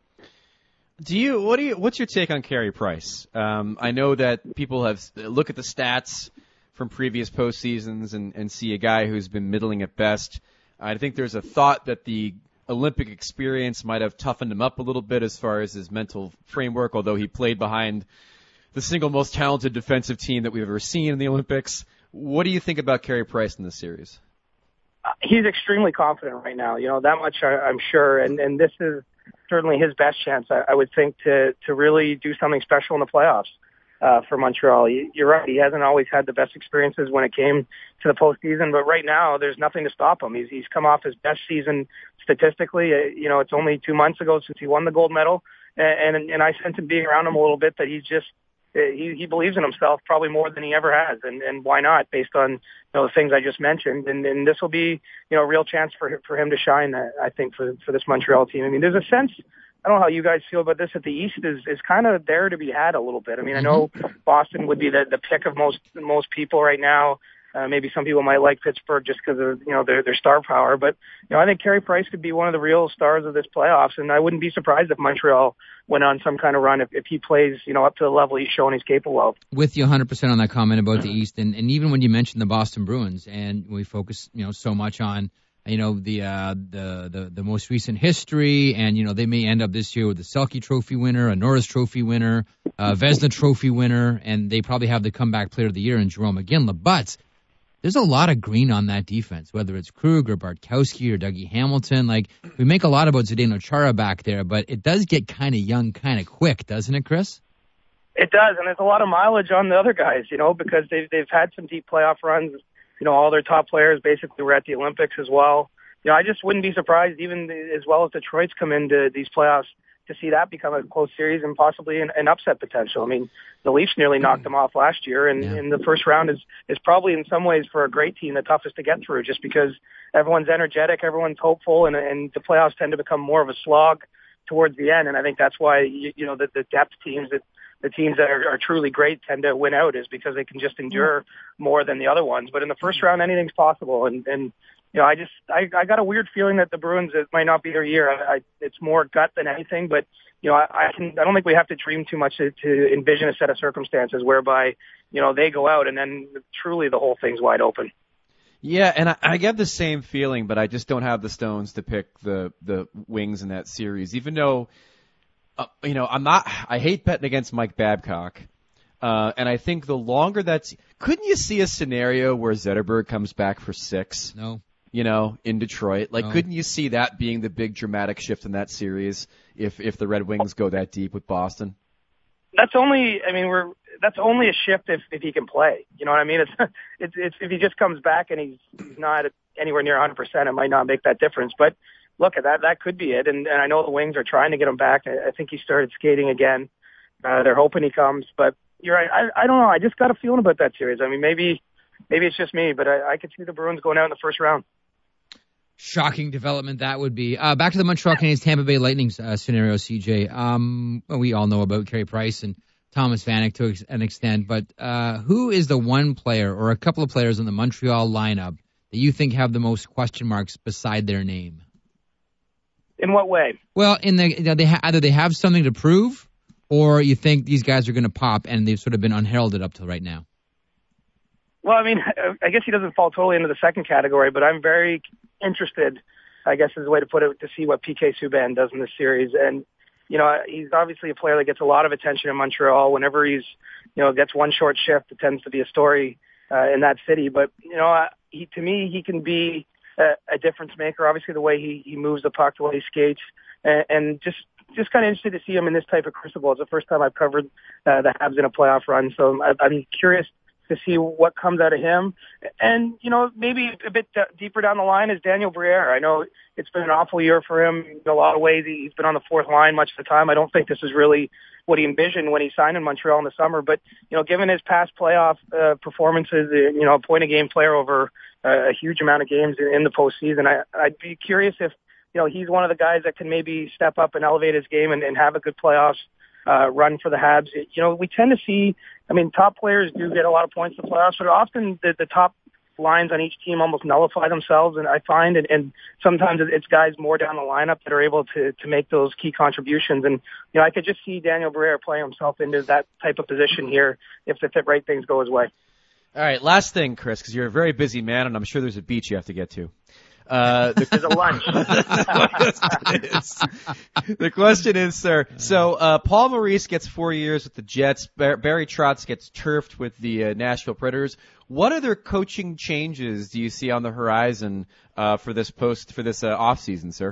Do you what do you what's your take on Carey Price? Um, I know that people have look at the stats from previous postseasons and, and see a guy who's been middling at best. I think there's a thought that the Olympic experience might have toughened him up a little bit as far as his mental framework, although he played behind the single most talented defensive team that we've ever seen in the Olympics. What do you think about Carey Price in this series? Uh, he's extremely confident right now. You know, that much I, I'm sure. And, and this is certainly his best chance, I, I would think, to, to really do something special in the playoffs. Uh, for Montreal. You're right. He hasn't always had the best experiences when it came to the postseason, but right now there's nothing to stop him. He's, he's come off his best season statistically. Uh, you know, it's only two months ago since he won the gold medal, and and, and I sense him being around him a little bit that he's just uh, he he believes in himself probably more than he ever has, and and why not, based on, you know, the things I just mentioned, and and this will be, you know, a real chance for for him to shine. Uh, I think for for this Montreal team. I mean, there's a sense. I don't know how you guys feel about this, that the East is, is kind of there to be had a little bit. I mean, I know Boston would be the, the pick of most most people right now. Uh, maybe some people might like Pittsburgh just because of, you know, their their star power. But, you know, I think Carey Price could be one of the real stars of this playoffs, and I wouldn't be surprised if Montreal went on some kind of run if, if he plays, you know, up to the level he's showing he's capable of. With you one hundred percent on that comment about the East, and, and even when you mentioned the Boston Bruins, and we focus, you know, so much on, you know, the, uh, the, the, the most recent history, and, you know, they may end up this year with the Selke Trophy winner, a Norris Trophy winner, a Vezina Trophy winner, and they probably have the comeback player of the year in Jerome McGinley. But there's a lot of green on that defense, whether it's Krug or Bartkowski or Dougie Hamilton. Like, we make a lot about Zdeno Chara back there, but it does get kind of young kind of quick, doesn't it, Chris? It does, and there's a lot of mileage on the other guys, you know, because they've, they've had some deep playoff runs. You know, all their top players basically were at the Olympics as well. You know, I just wouldn't be surprised, even as well as Detroit's come into these playoffs, to see that become a close series and possibly an, an upset potential. I mean, the Leafs nearly knocked them off last year, and, yeah. and the first round is, is probably in some ways for a great team the toughest to get through, just because everyone's energetic, everyone's hopeful, and, and the playoffs tend to become more of a slog towards the end. And I think that's why, you, you know, the, the depth teams that the teams that are, are truly great tend to win out, is because they can just endure more than the other ones. But in the first round, anything's possible. And, and you know, I just, I, I got a weird feeling that the Bruins, it might not be their year. I, I, it's more gut than anything, but, you know, I, I can, I don't think we have to dream too much to, to envision a set of circumstances whereby, you know, they go out and then truly the whole thing's wide open. Yeah, and I, I get the same feeling, but I just don't have the stones to pick the, the Wings in that series, even though, Uh, you know, I'm not, I hate betting against Mike Babcock. Uh, and I think the longer that's, couldn't you see a scenario where Zetterberg comes back for six? No. You know, in Detroit? Like, no. Couldn't you see that being the big dramatic shift in that series if, if the Red Wings go that deep with Boston? That's only, I mean, we're, that's only a shift if, if he can play. You know what I mean? It's, it's, it's, if he just comes back and he's, he's not anywhere near one hundred percent, it might not make that difference. But, look, that that could be it, and, and I know the Wings are trying to get him back. I, I think he started skating again. Uh, they're hoping he comes, but you're right. I, I don't know. I just got a feeling about that series. I mean, maybe maybe it's just me, but I, I could see the Bruins going out in the first round. Shocking development that would be. Uh, back to the Montreal Canadiens Tampa Bay Lightning uh, scenario, C J. Um, well, we all know about Carey Price and Thomas Vanek to ex- an extent, but uh, who is the one player or a couple of players in the Montreal lineup that you think have the most question marks beside their name? In what way? Well, in the you know, they ha- either they have something to prove, or you think these guys are going to pop, and they've sort of been unheralded up till right now. Well, I mean, I guess he doesn't fall totally into the second category, but I'm very interested, I guess is the way to put it, to see what P K Subban does in this series. And, you know, he's obviously a player that gets a lot of attention in Montreal. Whenever he's, you know, gets one short shift, it tends to be a story uh, in that city. But, you know, he, to me, he can be a, a difference maker. Obviously, the way he, he moves the puck, the way he skates, and, and just just kind of interested to see him in this type of crucible. It's the first time I've covered uh, the Habs in a playoff run, so I, I'm curious to see what comes out of him. And, you know, maybe a bit d- deeper down the line is Daniel Briere. I know it's been an awful year for him in a lot of ways. He's been on the fourth line much of the time. I don't think this is really what he envisioned when he signed in Montreal in the summer. But, you know, given his past playoff uh, performances, you know, a point-a-game player over uh, a huge amount of games in, in the postseason, I, I'd be curious if, you know, he's one of the guys that can maybe step up and elevate his game and, and have a good playoffs uh, run for the Habs. You know, we tend to see, I mean, top players do get a lot of points in the playoffs, but often the, the top lines on each team almost nullify themselves, and I find, and, and sometimes it's guys more down the lineup that are able to, to make those key contributions. And, you know, I could just see Daniel Briere playing himself into that type of position here if the right things go his way. All right, last thing, Chris, because you're a very busy man, and I'm sure there's a beach you have to get to. Uh, the, There's a lunch. The question is, sir, so uh, Paul Maurice gets four years with the Jets. Bar- Barry Trotz gets turfed with the uh, Nashville Predators. What other coaching changes do you see on the horizon uh, for this post for this uh, off season, sir?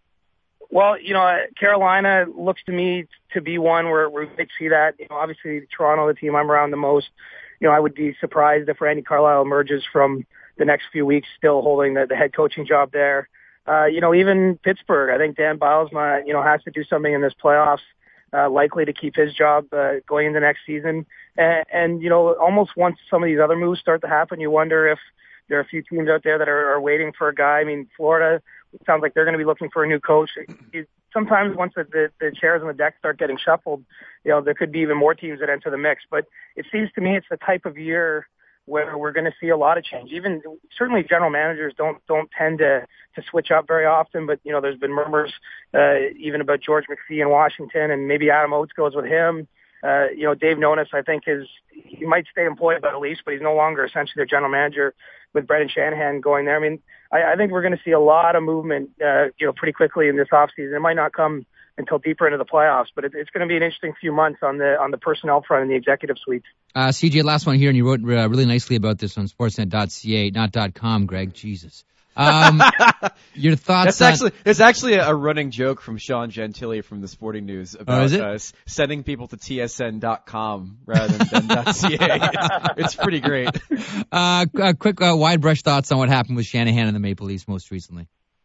Well, you know, Carolina looks to me to be one where we might see that. You know, obviously Toronto, the team I'm around the most. You know, I would be surprised if Randy Carlyle emerges from the next few weeks still holding the, the head coaching job there. Uh, you know, even Pittsburgh, I think Dan Bilesma, you know, has to do something in this playoffs, uh, likely to keep his job uh, going into next season. And, and, you know, almost once some of these other moves start to happen, you wonder if there are a few teams out there that are, are waiting for a guy. I mean, Florida, it sounds like they're going to be looking for a new coach. It, sometimes once the, the, the chairs on the deck start getting shuffled, you know, there could be even more teams that enter the mix. But it seems to me it's the type of year where we're going to see a lot of change. Even certainly general managers don't don't tend to to switch up very often, but you know there's been murmurs uh, even about George McPhee in Washington, and maybe Adam Oates goes with him. Uh, you know Dave Nonis, I think is he might stay employed by the Leafs, but he's no longer essentially their general manager with Brendan Shanahan going there. I mean, I, I think we're going to see a lot of movement, uh, you know, pretty quickly in this offseason. It might not come until deeper into the playoffs, but it, it's going to be an interesting few months on the on the personnel front and the executive suite. Uh, C J, last one here, and you wrote uh, really nicely about this on sportsnet dot c a, not .com, Greg. Jesus. Um, your thoughts That's on... actually it's actually a running joke from Sean Gentili from the Sporting News about oh, is it? uh, sending people to T S N dot com rather than, than .ca. It's, it's pretty great. Uh, uh, quick uh, wide brush thoughts on what happened with Shanahan and the Maple Leafs most recently.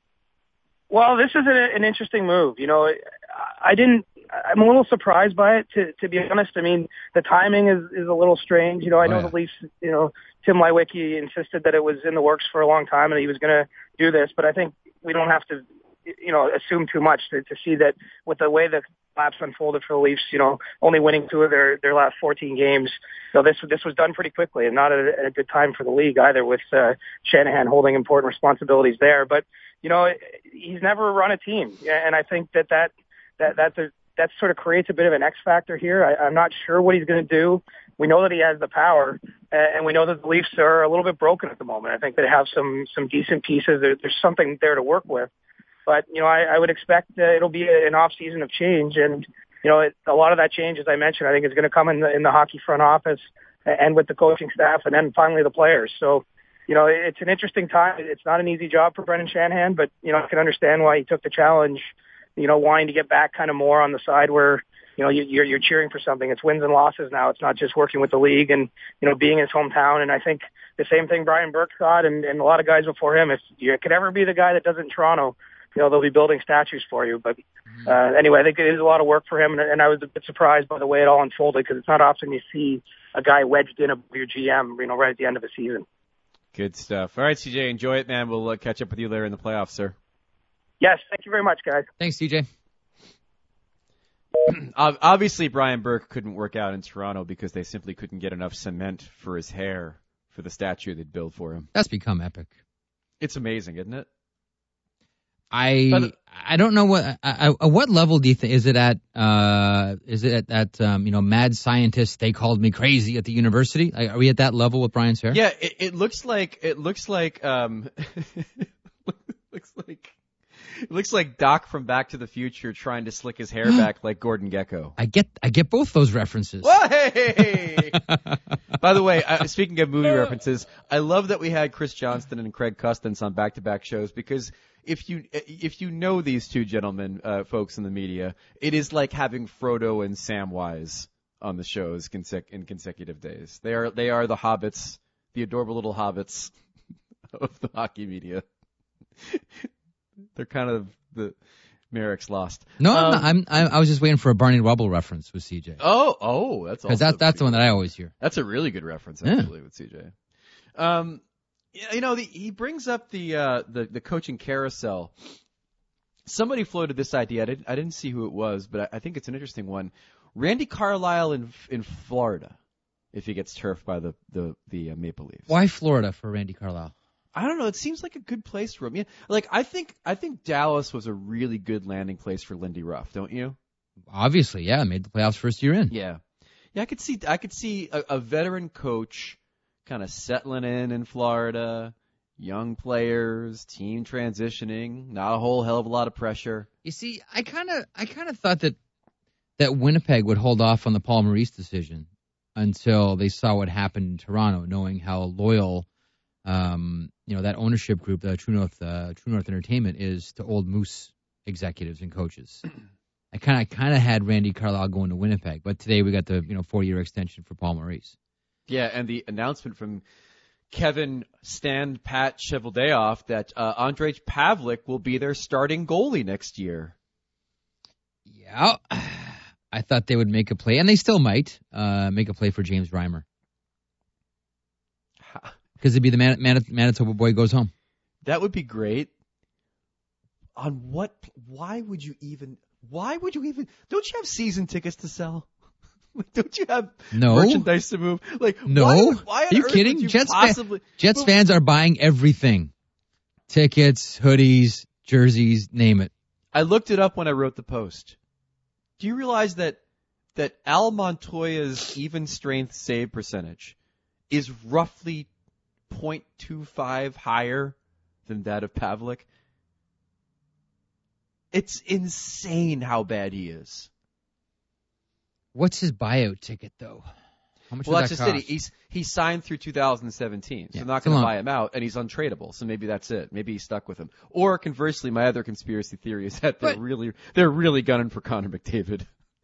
Well, this is a, an interesting move. You know, I didn't. I'm a little surprised by it, to to be honest. I mean, the timing is is a little strange. You know, I know oh, yeah. the Leafs. You know, Tim Leiweke insisted that it was in the works for a long time and he was going to do this, but I think we don't have to, you know, assume too much to to see that with the way the collapse unfolded for the Leafs. You know, only winning two of their their last fourteen games. So this this was done pretty quickly and not at a, a good time for the league either, with uh, Shanahan holding important responsibilities there. But you know, he's never run a team, and I think that that that that's a, that sort of creates a bit of an X factor here. I, I'm not sure what he's going to do. We know that he has the power, uh, and we know that the Leafs are a little bit broken at the moment. I think they have some some decent pieces. There, there's something there to work with, but you know, I, I would expect uh, it'll be an off season of change, and you know, it, a lot of that change, as I mentioned, I think is going to come in the in the hockey front office and with the coaching staff, and then finally the players. So. You know, it's an interesting time. It's not an easy job for Brendan Shanahan, but, you know, I can understand why he took the challenge, you know, wanting to get back kind of more on the side where, you know, you're, you're cheering for something. It's wins and losses now. It's not just working with the league and, you know, being in his hometown. And I think the same thing Brian Burke thought and, and a lot of guys before him. If you could ever be the guy that does it in Toronto, you know, they'll be building statues for you. But uh, anyway, I think it is a lot of work for him. And, and I was a bit surprised by the way it all unfolded, because it's not often you see a guy wedged in above your G M, you know, right at the end of a season. Good stuff. All right, C J, enjoy it, man. We'll uh, catch up with you later in the playoffs, sir. Yes, thank you very much, guys. Thanks, C J. Obviously, Brian Burke couldn't work out in Toronto because they simply couldn't get enough cement for his hair for the statue they'd build for him. That's become epic. It's amazing, isn't it? I But, I don't know what I, I, what level do you think is it at? Uh, is it at, at um, you know, mad scientists? They called me crazy at the university. Like, are we at that level with Brian Sayre? Yeah, it, it looks like it looks like um, looks like it looks like Doc from Back to the Future trying to slick his hair back like Gordon Gekko. I get I get both those references. Hey! By the way, uh, speaking of movie references, I love that we had Chris Johnston and Craig Custance on back-to-back shows because if you if you know these two gentlemen, uh, folks in the media, it is like having Frodo and Samwise on the shows consec- in consecutive days. They are they are the hobbits, the adorable little hobbits of the hockey media. They're kind of the Merrick's lost. No, um, I'm, I'm I was just waiting for a Barney Rubble reference with C J. Oh, oh, that's because also that, that's the one that I always hear. That's a really good reference, Yeah. actually, with C J. Um, you know, the, he brings up the uh the the coaching carousel. Somebody floated this idea. I didn't I didn't see who it was, but I, I think it's an interesting one. Randy Carlyle in in Florida, if he gets turfed by the the the uh, Maple Leafs. Why Florida for Randy Carlyle? I don't know. It seems like a good place for him. Yeah, like I think I think Dallas was a really good landing place for Lindy Ruff, don't you? Obviously, yeah, made the playoffs first year in. Yeah, yeah. I could see I could see a, a veteran coach kind of settling in in Florida, young players, team transitioning, not a whole hell of a lot of pressure. You see, I kind of I kind of thought that that Winnipeg would hold off on the Paul Maurice decision until they saw what happened in Toronto, knowing how loyal. Um, you know, that ownership group, the True North, uh, True North Entertainment, is to old Moose executives and coaches. I kind of, kind of had Randy Carlyle going to Winnipeg, but today we got the, you know, four-year extension for Paul Maurice. Yeah, and the announcement from Kevin Stand Pat Cheveldayoff that uh, Andrej Pavlik will be their starting goalie next year. Yeah, I thought they would make a play, and they still might uh, make a play for James Reimer. Because it'd be the Man- Man- Manitoba boy goes home. That would be great. On what? Why would you even? Why would you even? Don't you have season tickets to sell? Don't you have no. merchandise to move? Like no. Why, would, why on Are you earth kidding? would you Jets, possibly, fa- Jets well, fans are buying everything: tickets, hoodies, jerseys, name it. I looked it up when I wrote the post. Do you realize that that Al Montoya's even strength save percentage is roughly point two five higher than that of Pavlik? It's insane how bad he is. What's his buyout ticket, though? How much Well, does that's that just cost? it. He's he signed through two thousand seventeen, so Yeah, I'm not it's a going to long- buy him out, and he's untradeable. So maybe that's it. Maybe he's stuck with him. Or conversely, my other conspiracy theory is that they're But- really they're really gunning for Connor McDavid.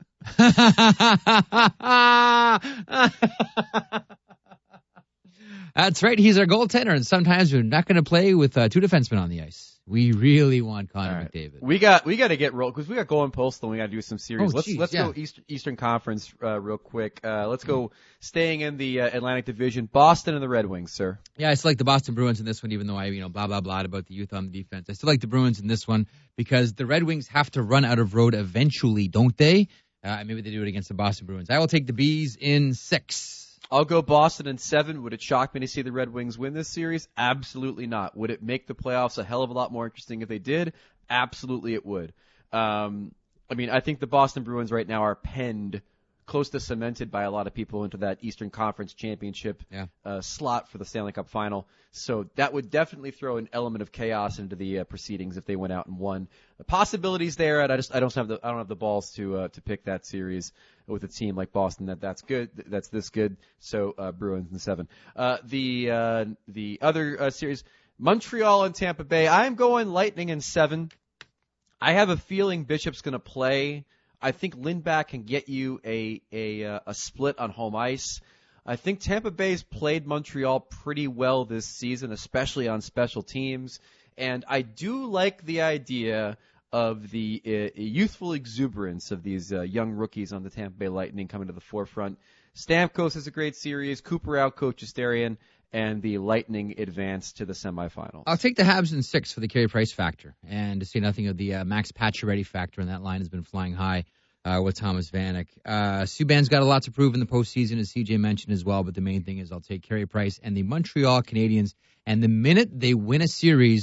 That's right. He's our goaltender, and sometimes we're not going to play with uh, two defensemen on the ice. We really want Connor All right. McDavid. We got we got to get rolled because we got Going Postal and we got to do some series. Oh, let's geez, let's yeah. go East, Eastern Conference uh, real quick. Uh, let's go staying in the uh, Atlantic Division. Boston and the Red Wings, sir. Yeah, I still like the Boston Bruins in this one, even though I, you know, blah, blah, blah about the youth on the defense. I still like the Bruins in this one because the Red Wings have to run out of road eventually, don't they? Uh, maybe they do it against the Boston Bruins. I will take the Bees in six. I'll go Boston in seven. Would it shock me to see the Red Wings win this series? Absolutely not. Would it make the playoffs a hell of a lot more interesting if they did? Absolutely it would. Um, I mean, I think the Boston Bruins right now are penned, close to cemented by a lot of people into that Eastern Conference Championship Yeah. uh, slot for the Stanley Cup Final. So that would definitely throw an element of chaos into the uh, proceedings if they went out and won. The possibilities there, and I just I don't have the I don't have the balls to uh, to pick that series with a team like Boston that that's good that's this good. So uh, Bruins in seven. Uh, the uh, the other uh, series, Montreal and Tampa Bay. I am going Lightning in seven. I have a feeling Bishop's going to play. I think Lindback can get you a a uh, a split on home ice. I think Tampa Bay's played Montreal pretty well this season, especially on special teams. And I do like the idea of the uh, youthful exuberance of these uh, young rookies on the Tampa Bay Lightning coming to the forefront. Stamkos is a great series. Cooper out, Coach Asterian, and the Lightning advance to the semifinals. I'll take the Habs in six for the Carey Price factor. And to say nothing of the uh, Max Pacioretty factor, and that line has been flying high. Uh, with Thomas Vanek. Uh, Subban's got a lot to prove in the postseason, as C J mentioned as well, but the main thing is I'll take Carey Price and the Montreal Canadiens, and the minute they win a series,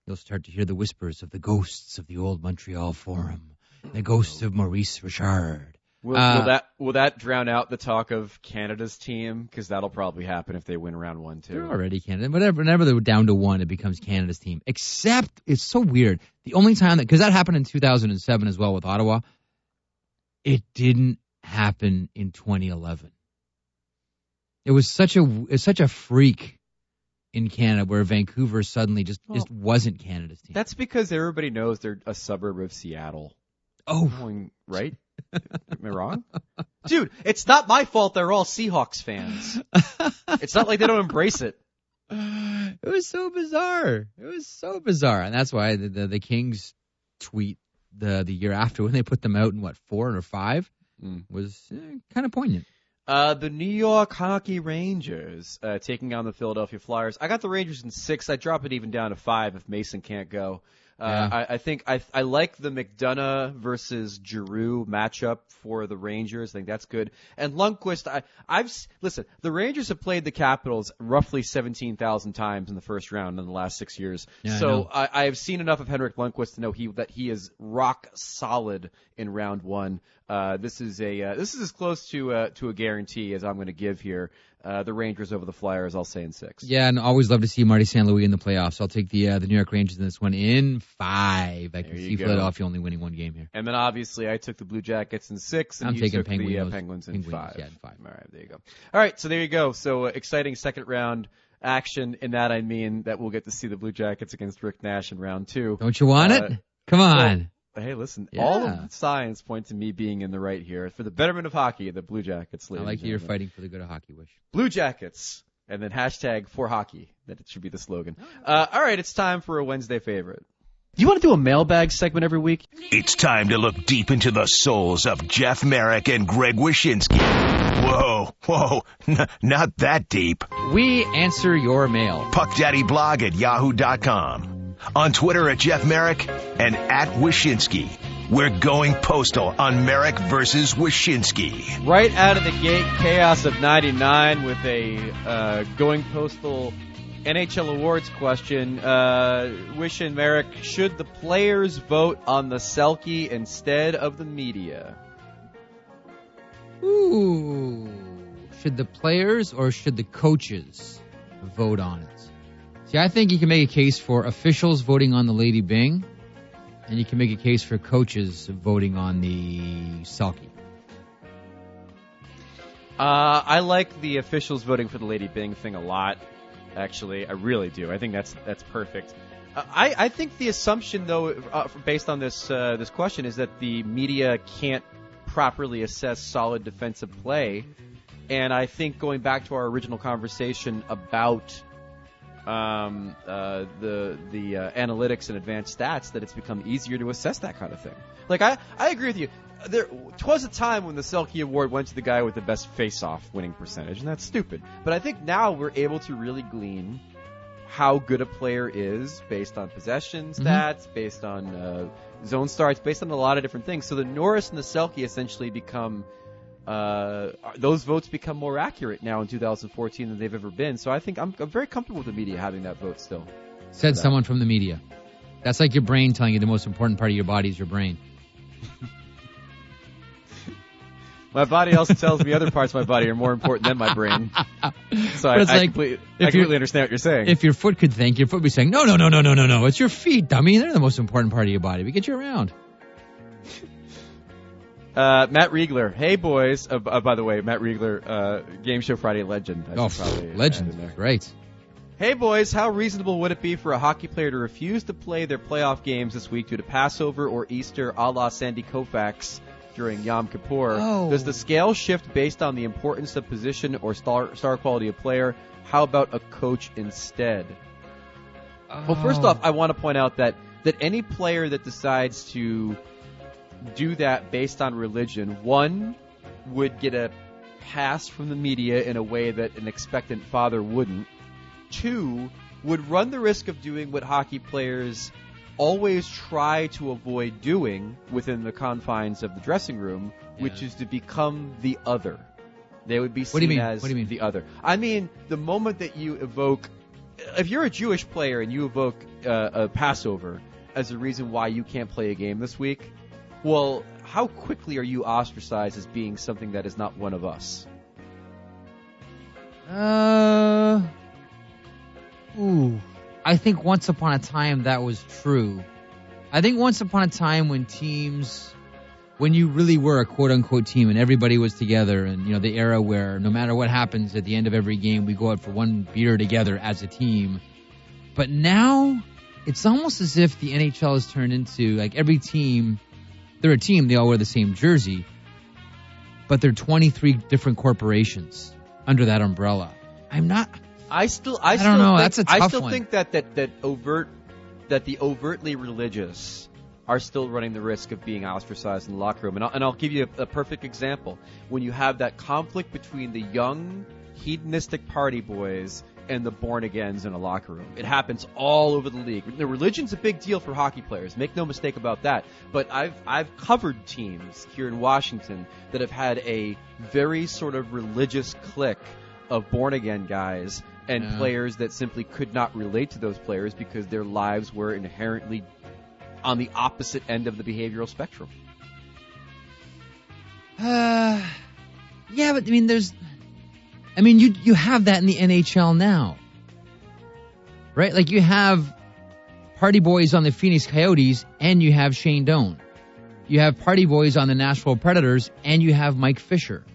you'll start to hear the whispers of the ghosts of the old Montreal Forum, the ghosts of Maurice Richard. Will, Uh, will that will that drown out the talk of Canada's team? Because that'll probably happen if they win round one too. They're already Canada. Whenever, whenever they're down to one, it becomes Canada's team. Except, it's so weird. The only time that, because that happened in two thousand seven as well with Ottawa, it didn't happen in twenty eleven. It was such a, it's such a freak in Canada where Vancouver suddenly just, Well, just wasn't Canada's team. That's because everybody knows they're a suburb of Seattle. Oh, Going, right? Am I wrong? Dude, it's not my fault they're all Seahawks fans. It's not like they don't embrace it. it was so bizarre. It was so bizarre. And that's why the, the, the Kings tweet the, the year after when they put them out in, what, four or five Mm. was eh, kind of poignant. Uh, the New York Hockey Rangers uh, taking on the Philadelphia Flyers. I got the Rangers in six. I drop it even down to five if Mason can't go. Uh, Yeah. I, I think I I like the McDonough versus Giroux matchup for the Rangers. I think that's good. And Lundqvist, I I've s- listen. The Rangers have played the Capitals roughly seventeen thousand times in the first round in the last six years. Yeah, I so know. I, I have seen enough of Henrik Lundqvist to know he that he is rock solid in round one. Uh, this is a uh, this is as close to uh, to a guarantee as I'm going to give here. Uh, the Rangers over the Flyers, I'll say in six. Yeah, and always love to see Marty Saint Louis in the playoffs. I'll take the uh, the New York Rangers in this one in five. I can There you see go. Philadelphia only winning one game here. And then obviously I took the Blue Jackets in six, and I'm you taking took the uh, Penguins- Penguins in Penguins, five. yeah, in five. All right, there you go. All right, so there you go. So uh, exciting second round action. In that I mean that we'll get to see the Blue Jackets against Rick Nash in round two. Don't you want Uh, it? Come on. Well, hey, listen, Yeah. all of the signs point to me being in the right here. For the betterment of hockey, the Blue Jackets, I ladies like and that you're gentlemen. fighting for the good of hockey, Wish. Blue Jackets, and then hashtag for hockey. That it should be the slogan. Uh, all right, it's time for a Wednesday favorite. Do you want to do a mailbag segment every week? It's time to look deep into the souls of Jeff Merrick and Greg Wyshynski. Whoa, whoa, n- not that deep. We answer your mail. Puck Daddy Blog at yahoo dot com. On Twitter at Jeff Merrick and at Wyshynski. We're going postal on Merrick versus Wyshynski. Right out of the gate, chaos of ninety-nine with a uh, going postal N H L awards question. Uh, Wish and Merrick, should the players vote on the Selke instead of the media? Ooh. Should the players or should the coaches vote on it? See, I think you can make a case for officials voting on the Lady Byng, and you can make a case for coaches voting on the Selke. Uh, I like the officials voting for the Lady Byng thing a lot. Actually, I really do. I think that's that's perfect. Uh, I I think the assumption though, uh, based on this uh, this question, is that the media can't properly assess solid defensive play, and I think going back to our original conversation about um, uh, the the uh, analytics and advanced stats, that it's become easier to assess that kind of thing. Like I I agree with you. There was a time when the Selke Award went to the guy with the best face-off winning percentage, and that's stupid. But I think now we're able to really glean how good a player is based on possession stats, mm-hmm. based on uh, zone starts, based on a lot of different things. So the Norris and the Selke essentially become uh, those votes become more accurate now in two thousand fourteen than they've ever been. So I think I'm, I'm very comfortable with the media having that vote still. Said someone from the media. That's like your brain telling you the most important part of your body is your brain. My body also tells me other parts of my body are more important than my brain. So I, it's I, like, completely, if I completely understand what you're saying. If your foot could think, your foot would be saying, no, no, no, no, no, no, no. It's your feet, dummy. They're the most important part of your body. We get you around. Uh, Matt Riegler. Hey, boys. Uh, uh, by the way, Matt Riegler, uh, Game Show Friday legend. I Oh, should probably add in legend. there. Great. Hey, boys. How reasonable would it be for a hockey player to refuse to play their playoff games this week due to Passover or Easter a la Sandy Koufax during Yom Kippur? Oh. Does the scale shift based on the importance of position or star, star quality of player? How about a coach instead? Oh. Well, first off, I want to point out that, that any player that decides to do that based on religion, one, would get a pass from the media in a way that an expectant father wouldn't. Two, would run the risk of doing what hockey players always try to avoid doing within the confines of the dressing room, Yeah. which is to become the other. They would be What do you seen mean? as What do you mean? the other. I mean, the moment that you evoke if you're a Jewish player and you evoke uh, a Passover as a reason why you can't play a game this week, well, how quickly are you ostracized as being something that is not one of us? Uh, ooh, I think once upon a time that was true. I think once upon a time when teams, when you really were a quote-unquote team and everybody was together, and, you know, the era where no matter what happens at the end of every game, we go out for one beer together as a team. But now it's almost as if the N H L has turned into, like, every team, they're a team, they all wear the same jersey, but they're twenty-three different corporations under that umbrella. I'm not. I still, I, I still don't know. Think, That's a tough I still one. think that, that that overt, that the overtly religious are still running the risk of being ostracized in the locker room. And I'll, and I'll give you a, a perfect example. When you have that conflict between the young, hedonistic party boys and the born-agains in a locker room. It happens all over the league. The religion's a big deal for hockey players. Make no mistake about that. But I've I've covered teams here in Washington that have had a very sort of religious clique of born-again guys and Yeah. players that simply could not relate to those players because their lives were inherently on the opposite end of the behavioral spectrum. Uh, yeah, but I mean, there's, I mean, you you have that in the N H L now, right? Like you have Party Boys on the Phoenix Coyotes, and you have Shane Doan. You have Party Boys on the Nashville Predators, and you have Mike Fisher.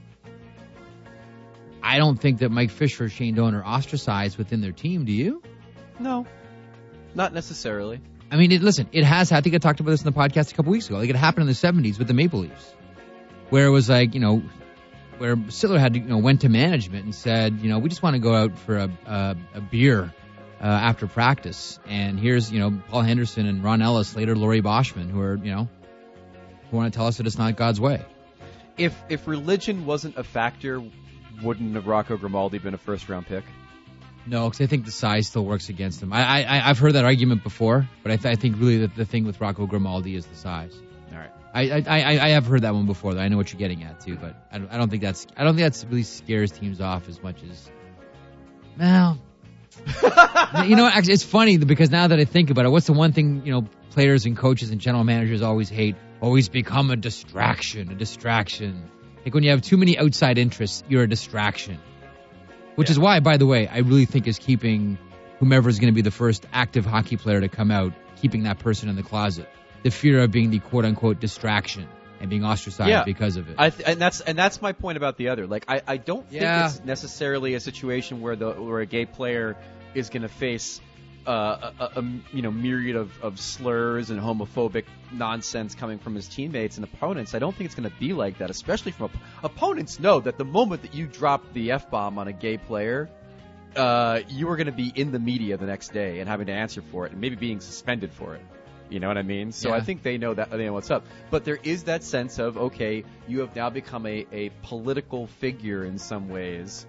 I don't think that Mike Fisher or Shane Doan are ostracized within their team. Do you? No, not necessarily. I mean, it, listen, it has. I think I talked about this in the podcast a couple weeks ago. Like it happened in the seventies with the Maple Leafs, where it was like, you know, where Sittler had to, you know, went to management and said, you know, we just want to go out for a a, a beer uh, after practice, and here's, you know, Paul Henderson and Ron Ellis, later Laurie Boschman, who are, you know, who want to tell us that it's not God's way. If if religion wasn't a factor, wouldn't Rocco Grimaldi been a first round pick? No, because I think the size still works against him. I, I, I've heard that argument before, but I, th- I think really the, the thing with Rocco Grimaldi is the size. All right. I, I, I, I have heard that one before, though. I know what you're getting at, too, but I don't, I don't think that's I don't think that's really scares teams off as much as, well, you know, actually, it's funny because now that I think about it, what's the one thing, you know, players and coaches and general managers always hate? Always become a distraction, a distraction. Like when you have too many outside interests, you're a distraction. Which Yeah. is why, by the way, I really think is keeping whomever is going to be the first active hockey player to come out, keeping that person in the closet. The fear of being the quote-unquote distraction and being ostracized Yeah. because of it. I th- and that's and that's my point about the other. Like I, I don't Yeah. think it's necessarily a situation where the where a gay player is going to face uh, a, a, a you know myriad of, of slurs and homophobic nonsense coming from his teammates and opponents. I don't think it's going to be like that, especially from op- opponents know that the moment that you drop the F-bomb on a gay player, uh, you are going to be in the media the next day and having to answer for it and maybe being suspended for it. You know what I mean? So Yeah. I think they know that they know what's up. But there is that sense of, okay, you have now become a, a political figure in some ways.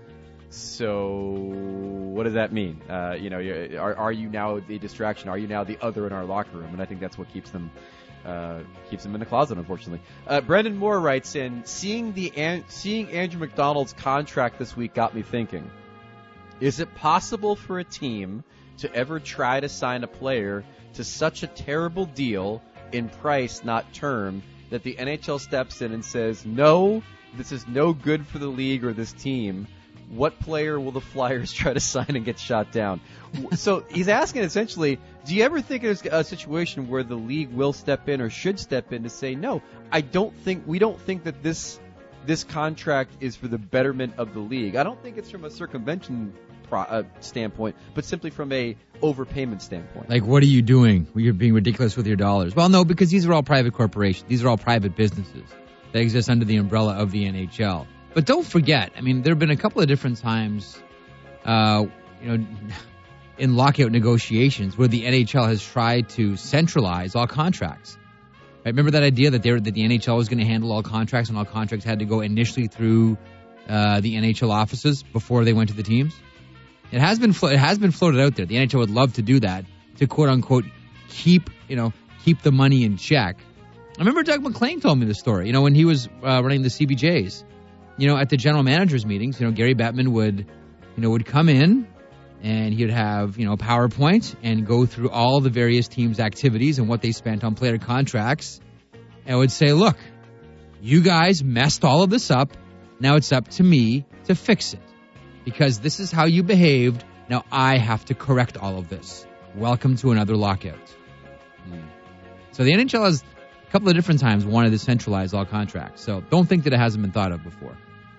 So what does that mean? Uh, you know, you're- are, are you now the distraction? Are you now the other in our locker room? And I think that's what keeps them uh, keeps them in the closet, unfortunately. Uh, Brendan Moore writes in, seeing the An- seeing Andrew McDonald's contract this week got me thinking. Is it possible for a team to ever try to sign a player to such a terrible deal in price, not term, that the N H L steps in and says, no, this is no good for the league or this team? What player will the Flyers try to sign and get shot down? So he's asking essentially, do you ever think there's a situation where the league will step in or should step in to say, no, I don't think, we don't think that this this contract is for the betterment of the league. I don't think it's from a circumvention pro, uh, standpoint, but simply from a overpayment standpoint. Like, what are you doing? You're being ridiculous with your dollars. Well, no, because these are all private corporations. These are all private businesses that exist under the umbrella of the N H L. But don't forget, I mean, there have been a couple of different times, uh, you know, in lockout negotiations where the N H L has tried to centralize all contracts. Right? Remember that idea that, they were, that the N H L was going to handle all contracts and all contracts had to go initially through uh, the N H L offices before they went to the teams? It has been flo- it has been floated out there. The N H L would love to do that to quote unquote keep you know keep the money in check. I remember Doug McClain told me the story. You know, when he was uh, running the C B Js, you know, at the general managers meetings, you know, Gary Bettman would, you know, would come in and he'd have, you know, PowerPoint and go through all the various teams' activities and what they spent on player contracts, and would say, look, you guys messed all of this up. Now it's up to me to fix it. Because this is how you behaved. Now I have to correct all of this. Welcome to another lockout. Mm. So the N H L has a couple of different times wanted to centralize all contracts. So don't think that it hasn't been thought of before.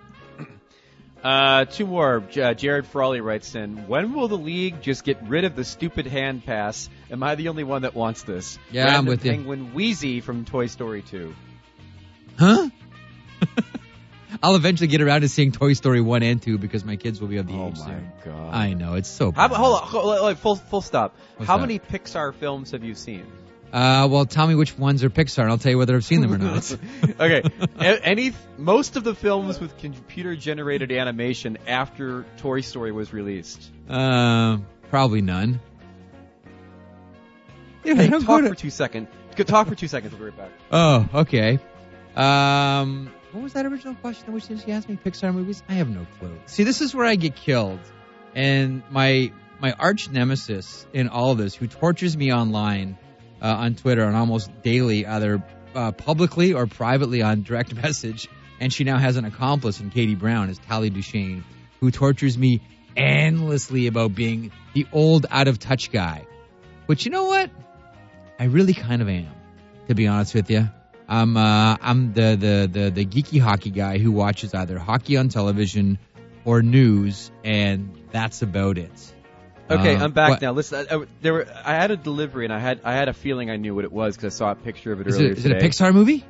Uh, two more. J- Jared Frawley writes in, when will the league just get rid of the stupid hand pass? Am I the only one that wants this? Yeah, Random I'm with you. Penguin Wheezy from Toy Story two. Huh? I'll eventually get around to seeing Toy Story one and two because my kids will be of the Oh age my soon. God. I know, it's so How, bad. hold on, hold on, full, full stop. What's How that? many Pixar films have you seen? Uh, well, tell me which ones are Pixar, and I'll tell you whether I've seen them or not. Okay, A- any most of the films with computer-generated animation after Toy Story was released. Uh, probably none. Yeah, Hey, I don't talk go for to- two seconds. Go talk for two seconds. We'll be right back. Oh, okay. Um, what was that original question? Which did she ask me? Pixar movies? I have no clue. See, this is where I get killed, and my my arch nemesis in all of this, who tortures me online, uh, on Twitter, and almost daily, either uh, publicly or privately on direct message, and she now has an accomplice in Katie Brown, is Tally Duchesne, who tortures me endlessly about being the old out of touch guy. But you know what? I really kind of am, to be honest with you. I'm uh, I'm the, the, the, the geeky hockey guy who watches either hockey on television or news, and that's about it. Okay, Uh, I'm back what- now. Listen, I, I, there were I had a delivery, and I had I had a feeling I knew what it was because I saw a picture of it Is earlier it, is it today. a Pixar movie?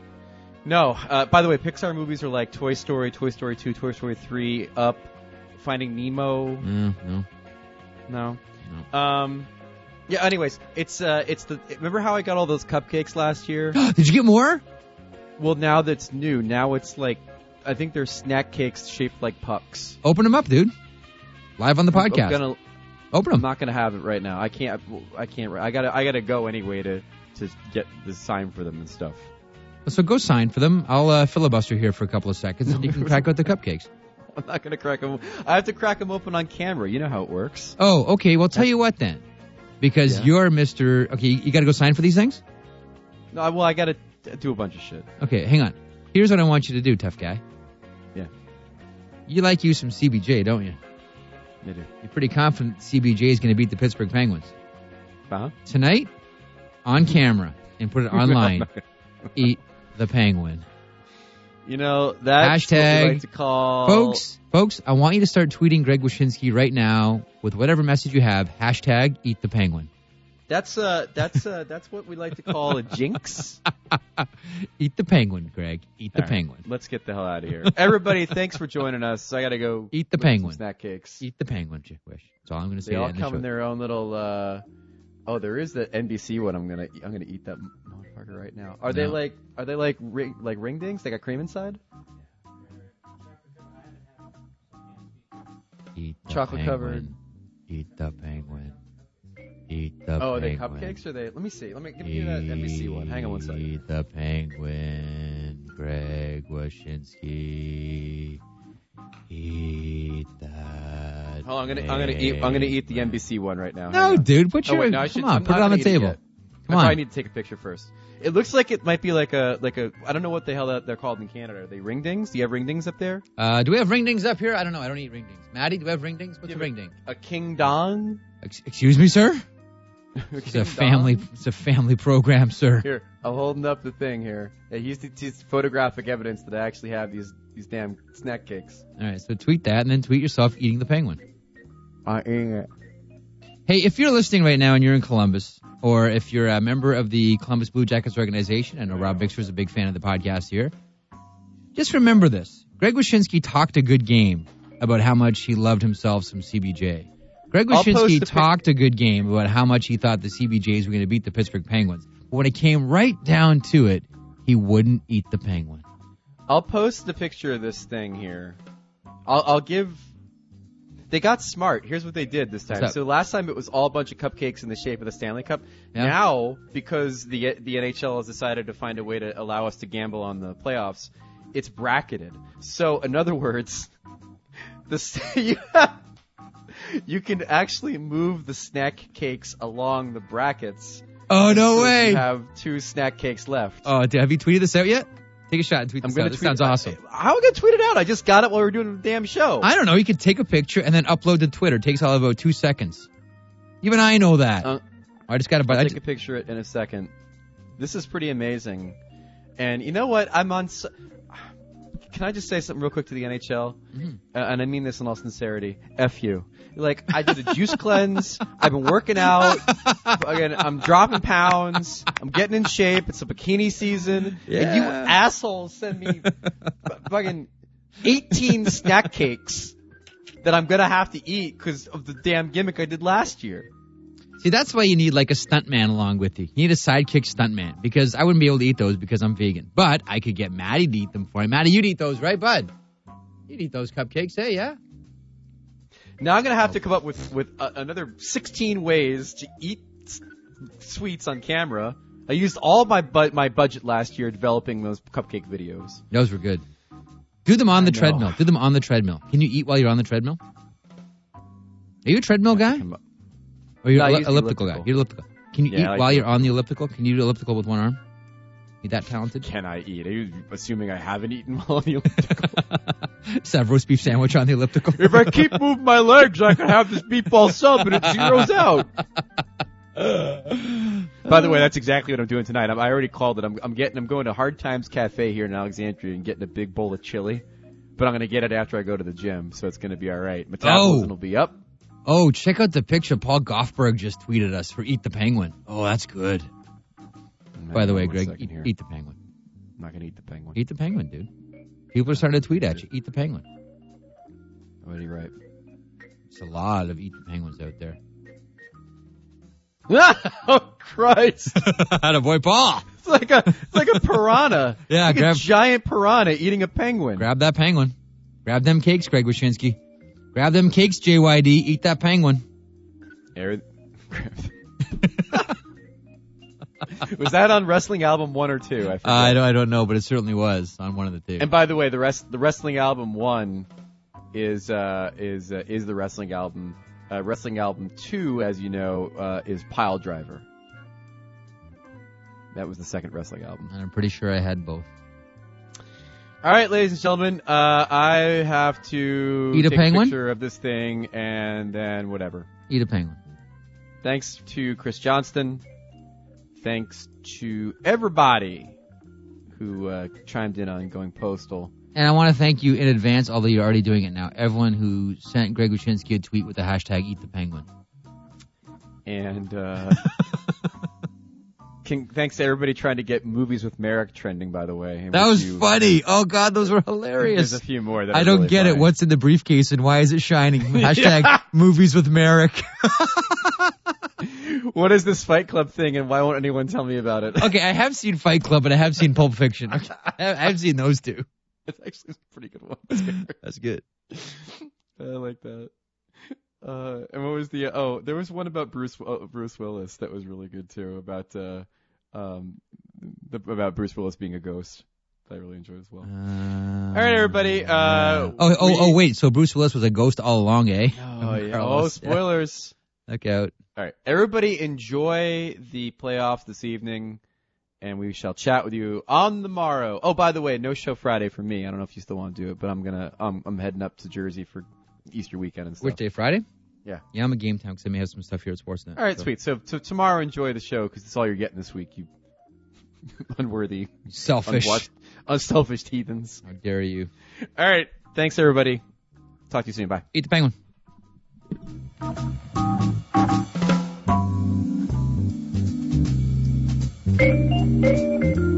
No. Uh, by the way, Pixar movies are like Toy Story, Toy Story two, Toy Story three, Up, Finding Nemo. No, no. No. No. Um. Yeah. Anyways, it's uh, it's the. Remember how I got all those cupcakes last year? Did you get more? Well, now that's new. Now it's like, I think they're snack cakes shaped like pucks. Open them up, dude. Live on the podcast. I'm gonna. Open I'm them. not gonna have it right now. I can't. I can't. I gotta. I gotta go anyway to to get the sign for them and stuff. So go sign for them. I'll uh, filibuster here for a couple of seconds, and you can crack out the cupcakes. I'm not gonna crack them. I have to crack them open on camera. You know how it works. Oh, okay. Well, tell you what then. Because Yeah. you're Mister Okay, you got to go sign for these things? No, well, I gotta do a bunch of shit. Okay, hang on. Here's what I want you to do, tough guy. Yeah. You like you some C B J, don't you? I do. You're pretty confident C B J is going to beat the Pittsburgh Penguins. Uh-huh. Tonight, on camera, and put it online, eat the Penguin. You know, that's Hashtag, what we like to call... Folks, folks, I want you to start tweeting Greg Wyshynski right now with whatever message you have. Hashtag eat the Penguin. That's uh, that's uh, that's what we like to call a jinx. Eat the Penguin, Greg. Eat the All right, Penguin. Let's get the hell out of here. Everybody, thanks for joining us. I gotta go Eat the whip some Penguin. snack cakes. Eat the Penguin, Wish. That's all I'm going to say. They all to end the come show. in their own little. Uh... Oh, there is the N B C one. I'm gonna I'm gonna eat that motherfucker right now. Are they No. like Are they like ring, like ring dings? They got cream inside? Eat the Chocolate penguin. covered. Eat the Penguin. Eat the Oh, are they Penguin. cupcakes or are they? Let me see. Let me give me that N B C one. Hang on one second. Eat the Penguin, Greg Wyshynski. Eat that. Hold on, I'm gonna I'm gonna eat I'm gonna eat the N B C one right now. No, Hang on. dude, put Oh, your wait, no, I come should- on, I'm put not it on the gonna eat it table. yet. Come I on. probably need to take a picture first. It looks like it might be like a like a I don't know what the hell that they're called in Canada. Are they ring dings? Do you have ring dings up there? Uh, do we have ring dings up here? I don't know. I don't eat ring dings. Maddie, do we have ring dings? What's Yeah, a but- ring ding? A king dong? Ex- excuse me, sir. It's King a family. dong? It's a family program, sir. Here, I'm holding up the thing here. Yeah, he's he's photographic evidence that I actually have these these damn snack cakes. All right, so tweet that and then tweet yourself eating the Penguin. I ain't it. Hey, if you're listening right now and you're in Columbus, or if you're a member of the Columbus Blue Jackets organization, I know Rob Mixer is a big fan of the podcast here, just remember this. Greg Wyshynski talked a good game about how much he loved himself some C B J. Greg I'll post Wyshynski the pic- talked a good game about how much he thought the C B Js were going to beat the Pittsburgh Penguins. But when it came right down to it, he wouldn't eat the Penguin. I'll post the picture of this thing here. I'll, I'll give. They got smart. Here's what they did this time. What's that? So last time it was all a bunch of cupcakes in the shape of the Stanley Cup. Yeah. Now, because the the N H L has decided to find a way to allow us to gamble on the playoffs, it's bracketed. So in other words, the you have, you can actually move the snack cakes along the brackets. Oh, no so way. You have two snack cakes left. Oh, dude, have you tweeted this out yet? Take a shot and tweet I'm this gonna out. This tweet sounds it. awesome. How am I going to tweet it out? I just got it while we were doing the damn show. I don't know. You could take a picture and then upload to Twitter. It takes all about two seconds. Even I know that. Uh, I just got to. I'll I take just, a picture in a second. This is pretty amazing. And you know what? I'm on... s- Can I just say something real quick to the N H L? Mm-hmm. Uh, and I mean this in all sincerity. F you. Like, I did a juice cleanse. I've been working out. Again, I'm dropping pounds. I'm getting in shape. It's a bikini season. Yeah. And you assholes send me fucking eighteen snack cakes that I'm going to have to eat because of the damn gimmick I did last year. See, that's why you need like a stuntman along with you. You need a sidekick stuntman because I wouldn't be able to eat those because I'm vegan. But I could get Maddie to eat them for me. Maddie, you'd eat those, right, bud? You'd eat those cupcakes, hey, yeah? Now I'm going to have to come up with, with uh, another sixteen ways to eat s- sweets on camera. I used all my bu- my budget last year developing those cupcake videos. Those were good. Do them on the I know. treadmill. Do them on the treadmill. Can you eat while you're on the treadmill? Are you a treadmill guy? Or you're No, I an use the elliptical, guy? elliptical. You're elliptical. Can you Yeah, I eat like while the you're on the elliptical? Can you do elliptical with one arm? You that talented? Can I eat? Are you assuming I haven't eaten while on the elliptical? Just have roast beef sandwich on the elliptical. If I keep moving my legs, I can have this meatball sub and it zeroes out. By the way, that's exactly what I'm doing tonight. I'm, I already called it. I'm, I'm getting. I'm going to Hard Times Cafe here in Alexandria and getting a big bowl of chili. But I'm going to get it after I go to the gym, so it's going to be all right. Metabolism Oh. will be up. Oh, check out the picture Paul Goffberg just tweeted us for Eat the Penguin. Oh, that's good. By the way, One Greg, second eat, here. eat the penguin. I'm not going to eat the penguin. Eat the penguin, dude. People are starting to tweet at you. Eat the penguin. What are you right? There's a lot of eat the penguins out there. Oh Christ! Attaboy, Paul. It's like a it's like a piranha. Yeah, like grab- a giant piranha eating a penguin. Grab that penguin. Grab them cakes, Greg Wyshynski. Grab them cakes, J Y D. Eat that penguin. Aaron- Was that on Wrestling Album one or two? I forget. Uh, I don't, I don't know, but it certainly was on one of the two. And by the way, the rest the Wrestling Album one is uh, is uh, is the Wrestling Album. Uh, Wrestling Album two, as you know, uh, is Pile Driver. That was the second Wrestling album. And I'm pretty sure I had both. All right, ladies and gentlemen, uh, I have to Eat a take penguin? a picture of this thing and then whatever. Eat a penguin. Thanks to Chris Johnston. Thanks to everybody who uh, chimed in on Going Postal. And I want to thank you in advance, although you're already doing it now, everyone who sent Greg Wyshynski a tweet with the hashtag Eat the Penguin. And uh, can, thanks to everybody trying to get movies with Merrick trending, by the way. That was you, funny. Oh, God, those were There's hilarious. a few more that I are don't really get it. funny. What's in the briefcase and why is it shining? Hashtag movies with Merrick. What is this Fight Club thing, and why won't anyone tell me about it? Okay, I have seen Fight Club and I have seen Pulp Fiction. Okay, I have- I've seen those two. It's actually a pretty good one. That's good. I like that. Uh, and what was the? Oh, there was one about Bruce uh, Bruce Willis that was really good too. About uh, um, the, about Bruce Willis being a ghost. That I really enjoyed as well. Uh, All right, everybody. Uh, oh, oh, we- oh, wait. So Bruce Willis was a ghost all along, eh? Oh, yeah. Oh, Carlos. spoilers. Yeah. Look out. All right, everybody, enjoy the playoffs this evening, and we shall chat with you on the morrow. Oh, by the way, no show Friday for me. I don't know if you still want to do it, but I'm gonna. Um, I'm heading up to Jersey for Easter weekend and stuff. Which day, Friday? Yeah. Yeah, I'm a Game Town because I may have some stuff here at Sportsnet. All right, so. sweet. So, so tomorrow, enjoy the show because it's all you're getting this week. You unworthy, Selfish. unwashed, unselfish heathens. How dare you? All right, thanks everybody. Talk to you soon. Bye. Eat the penguin. Thank you.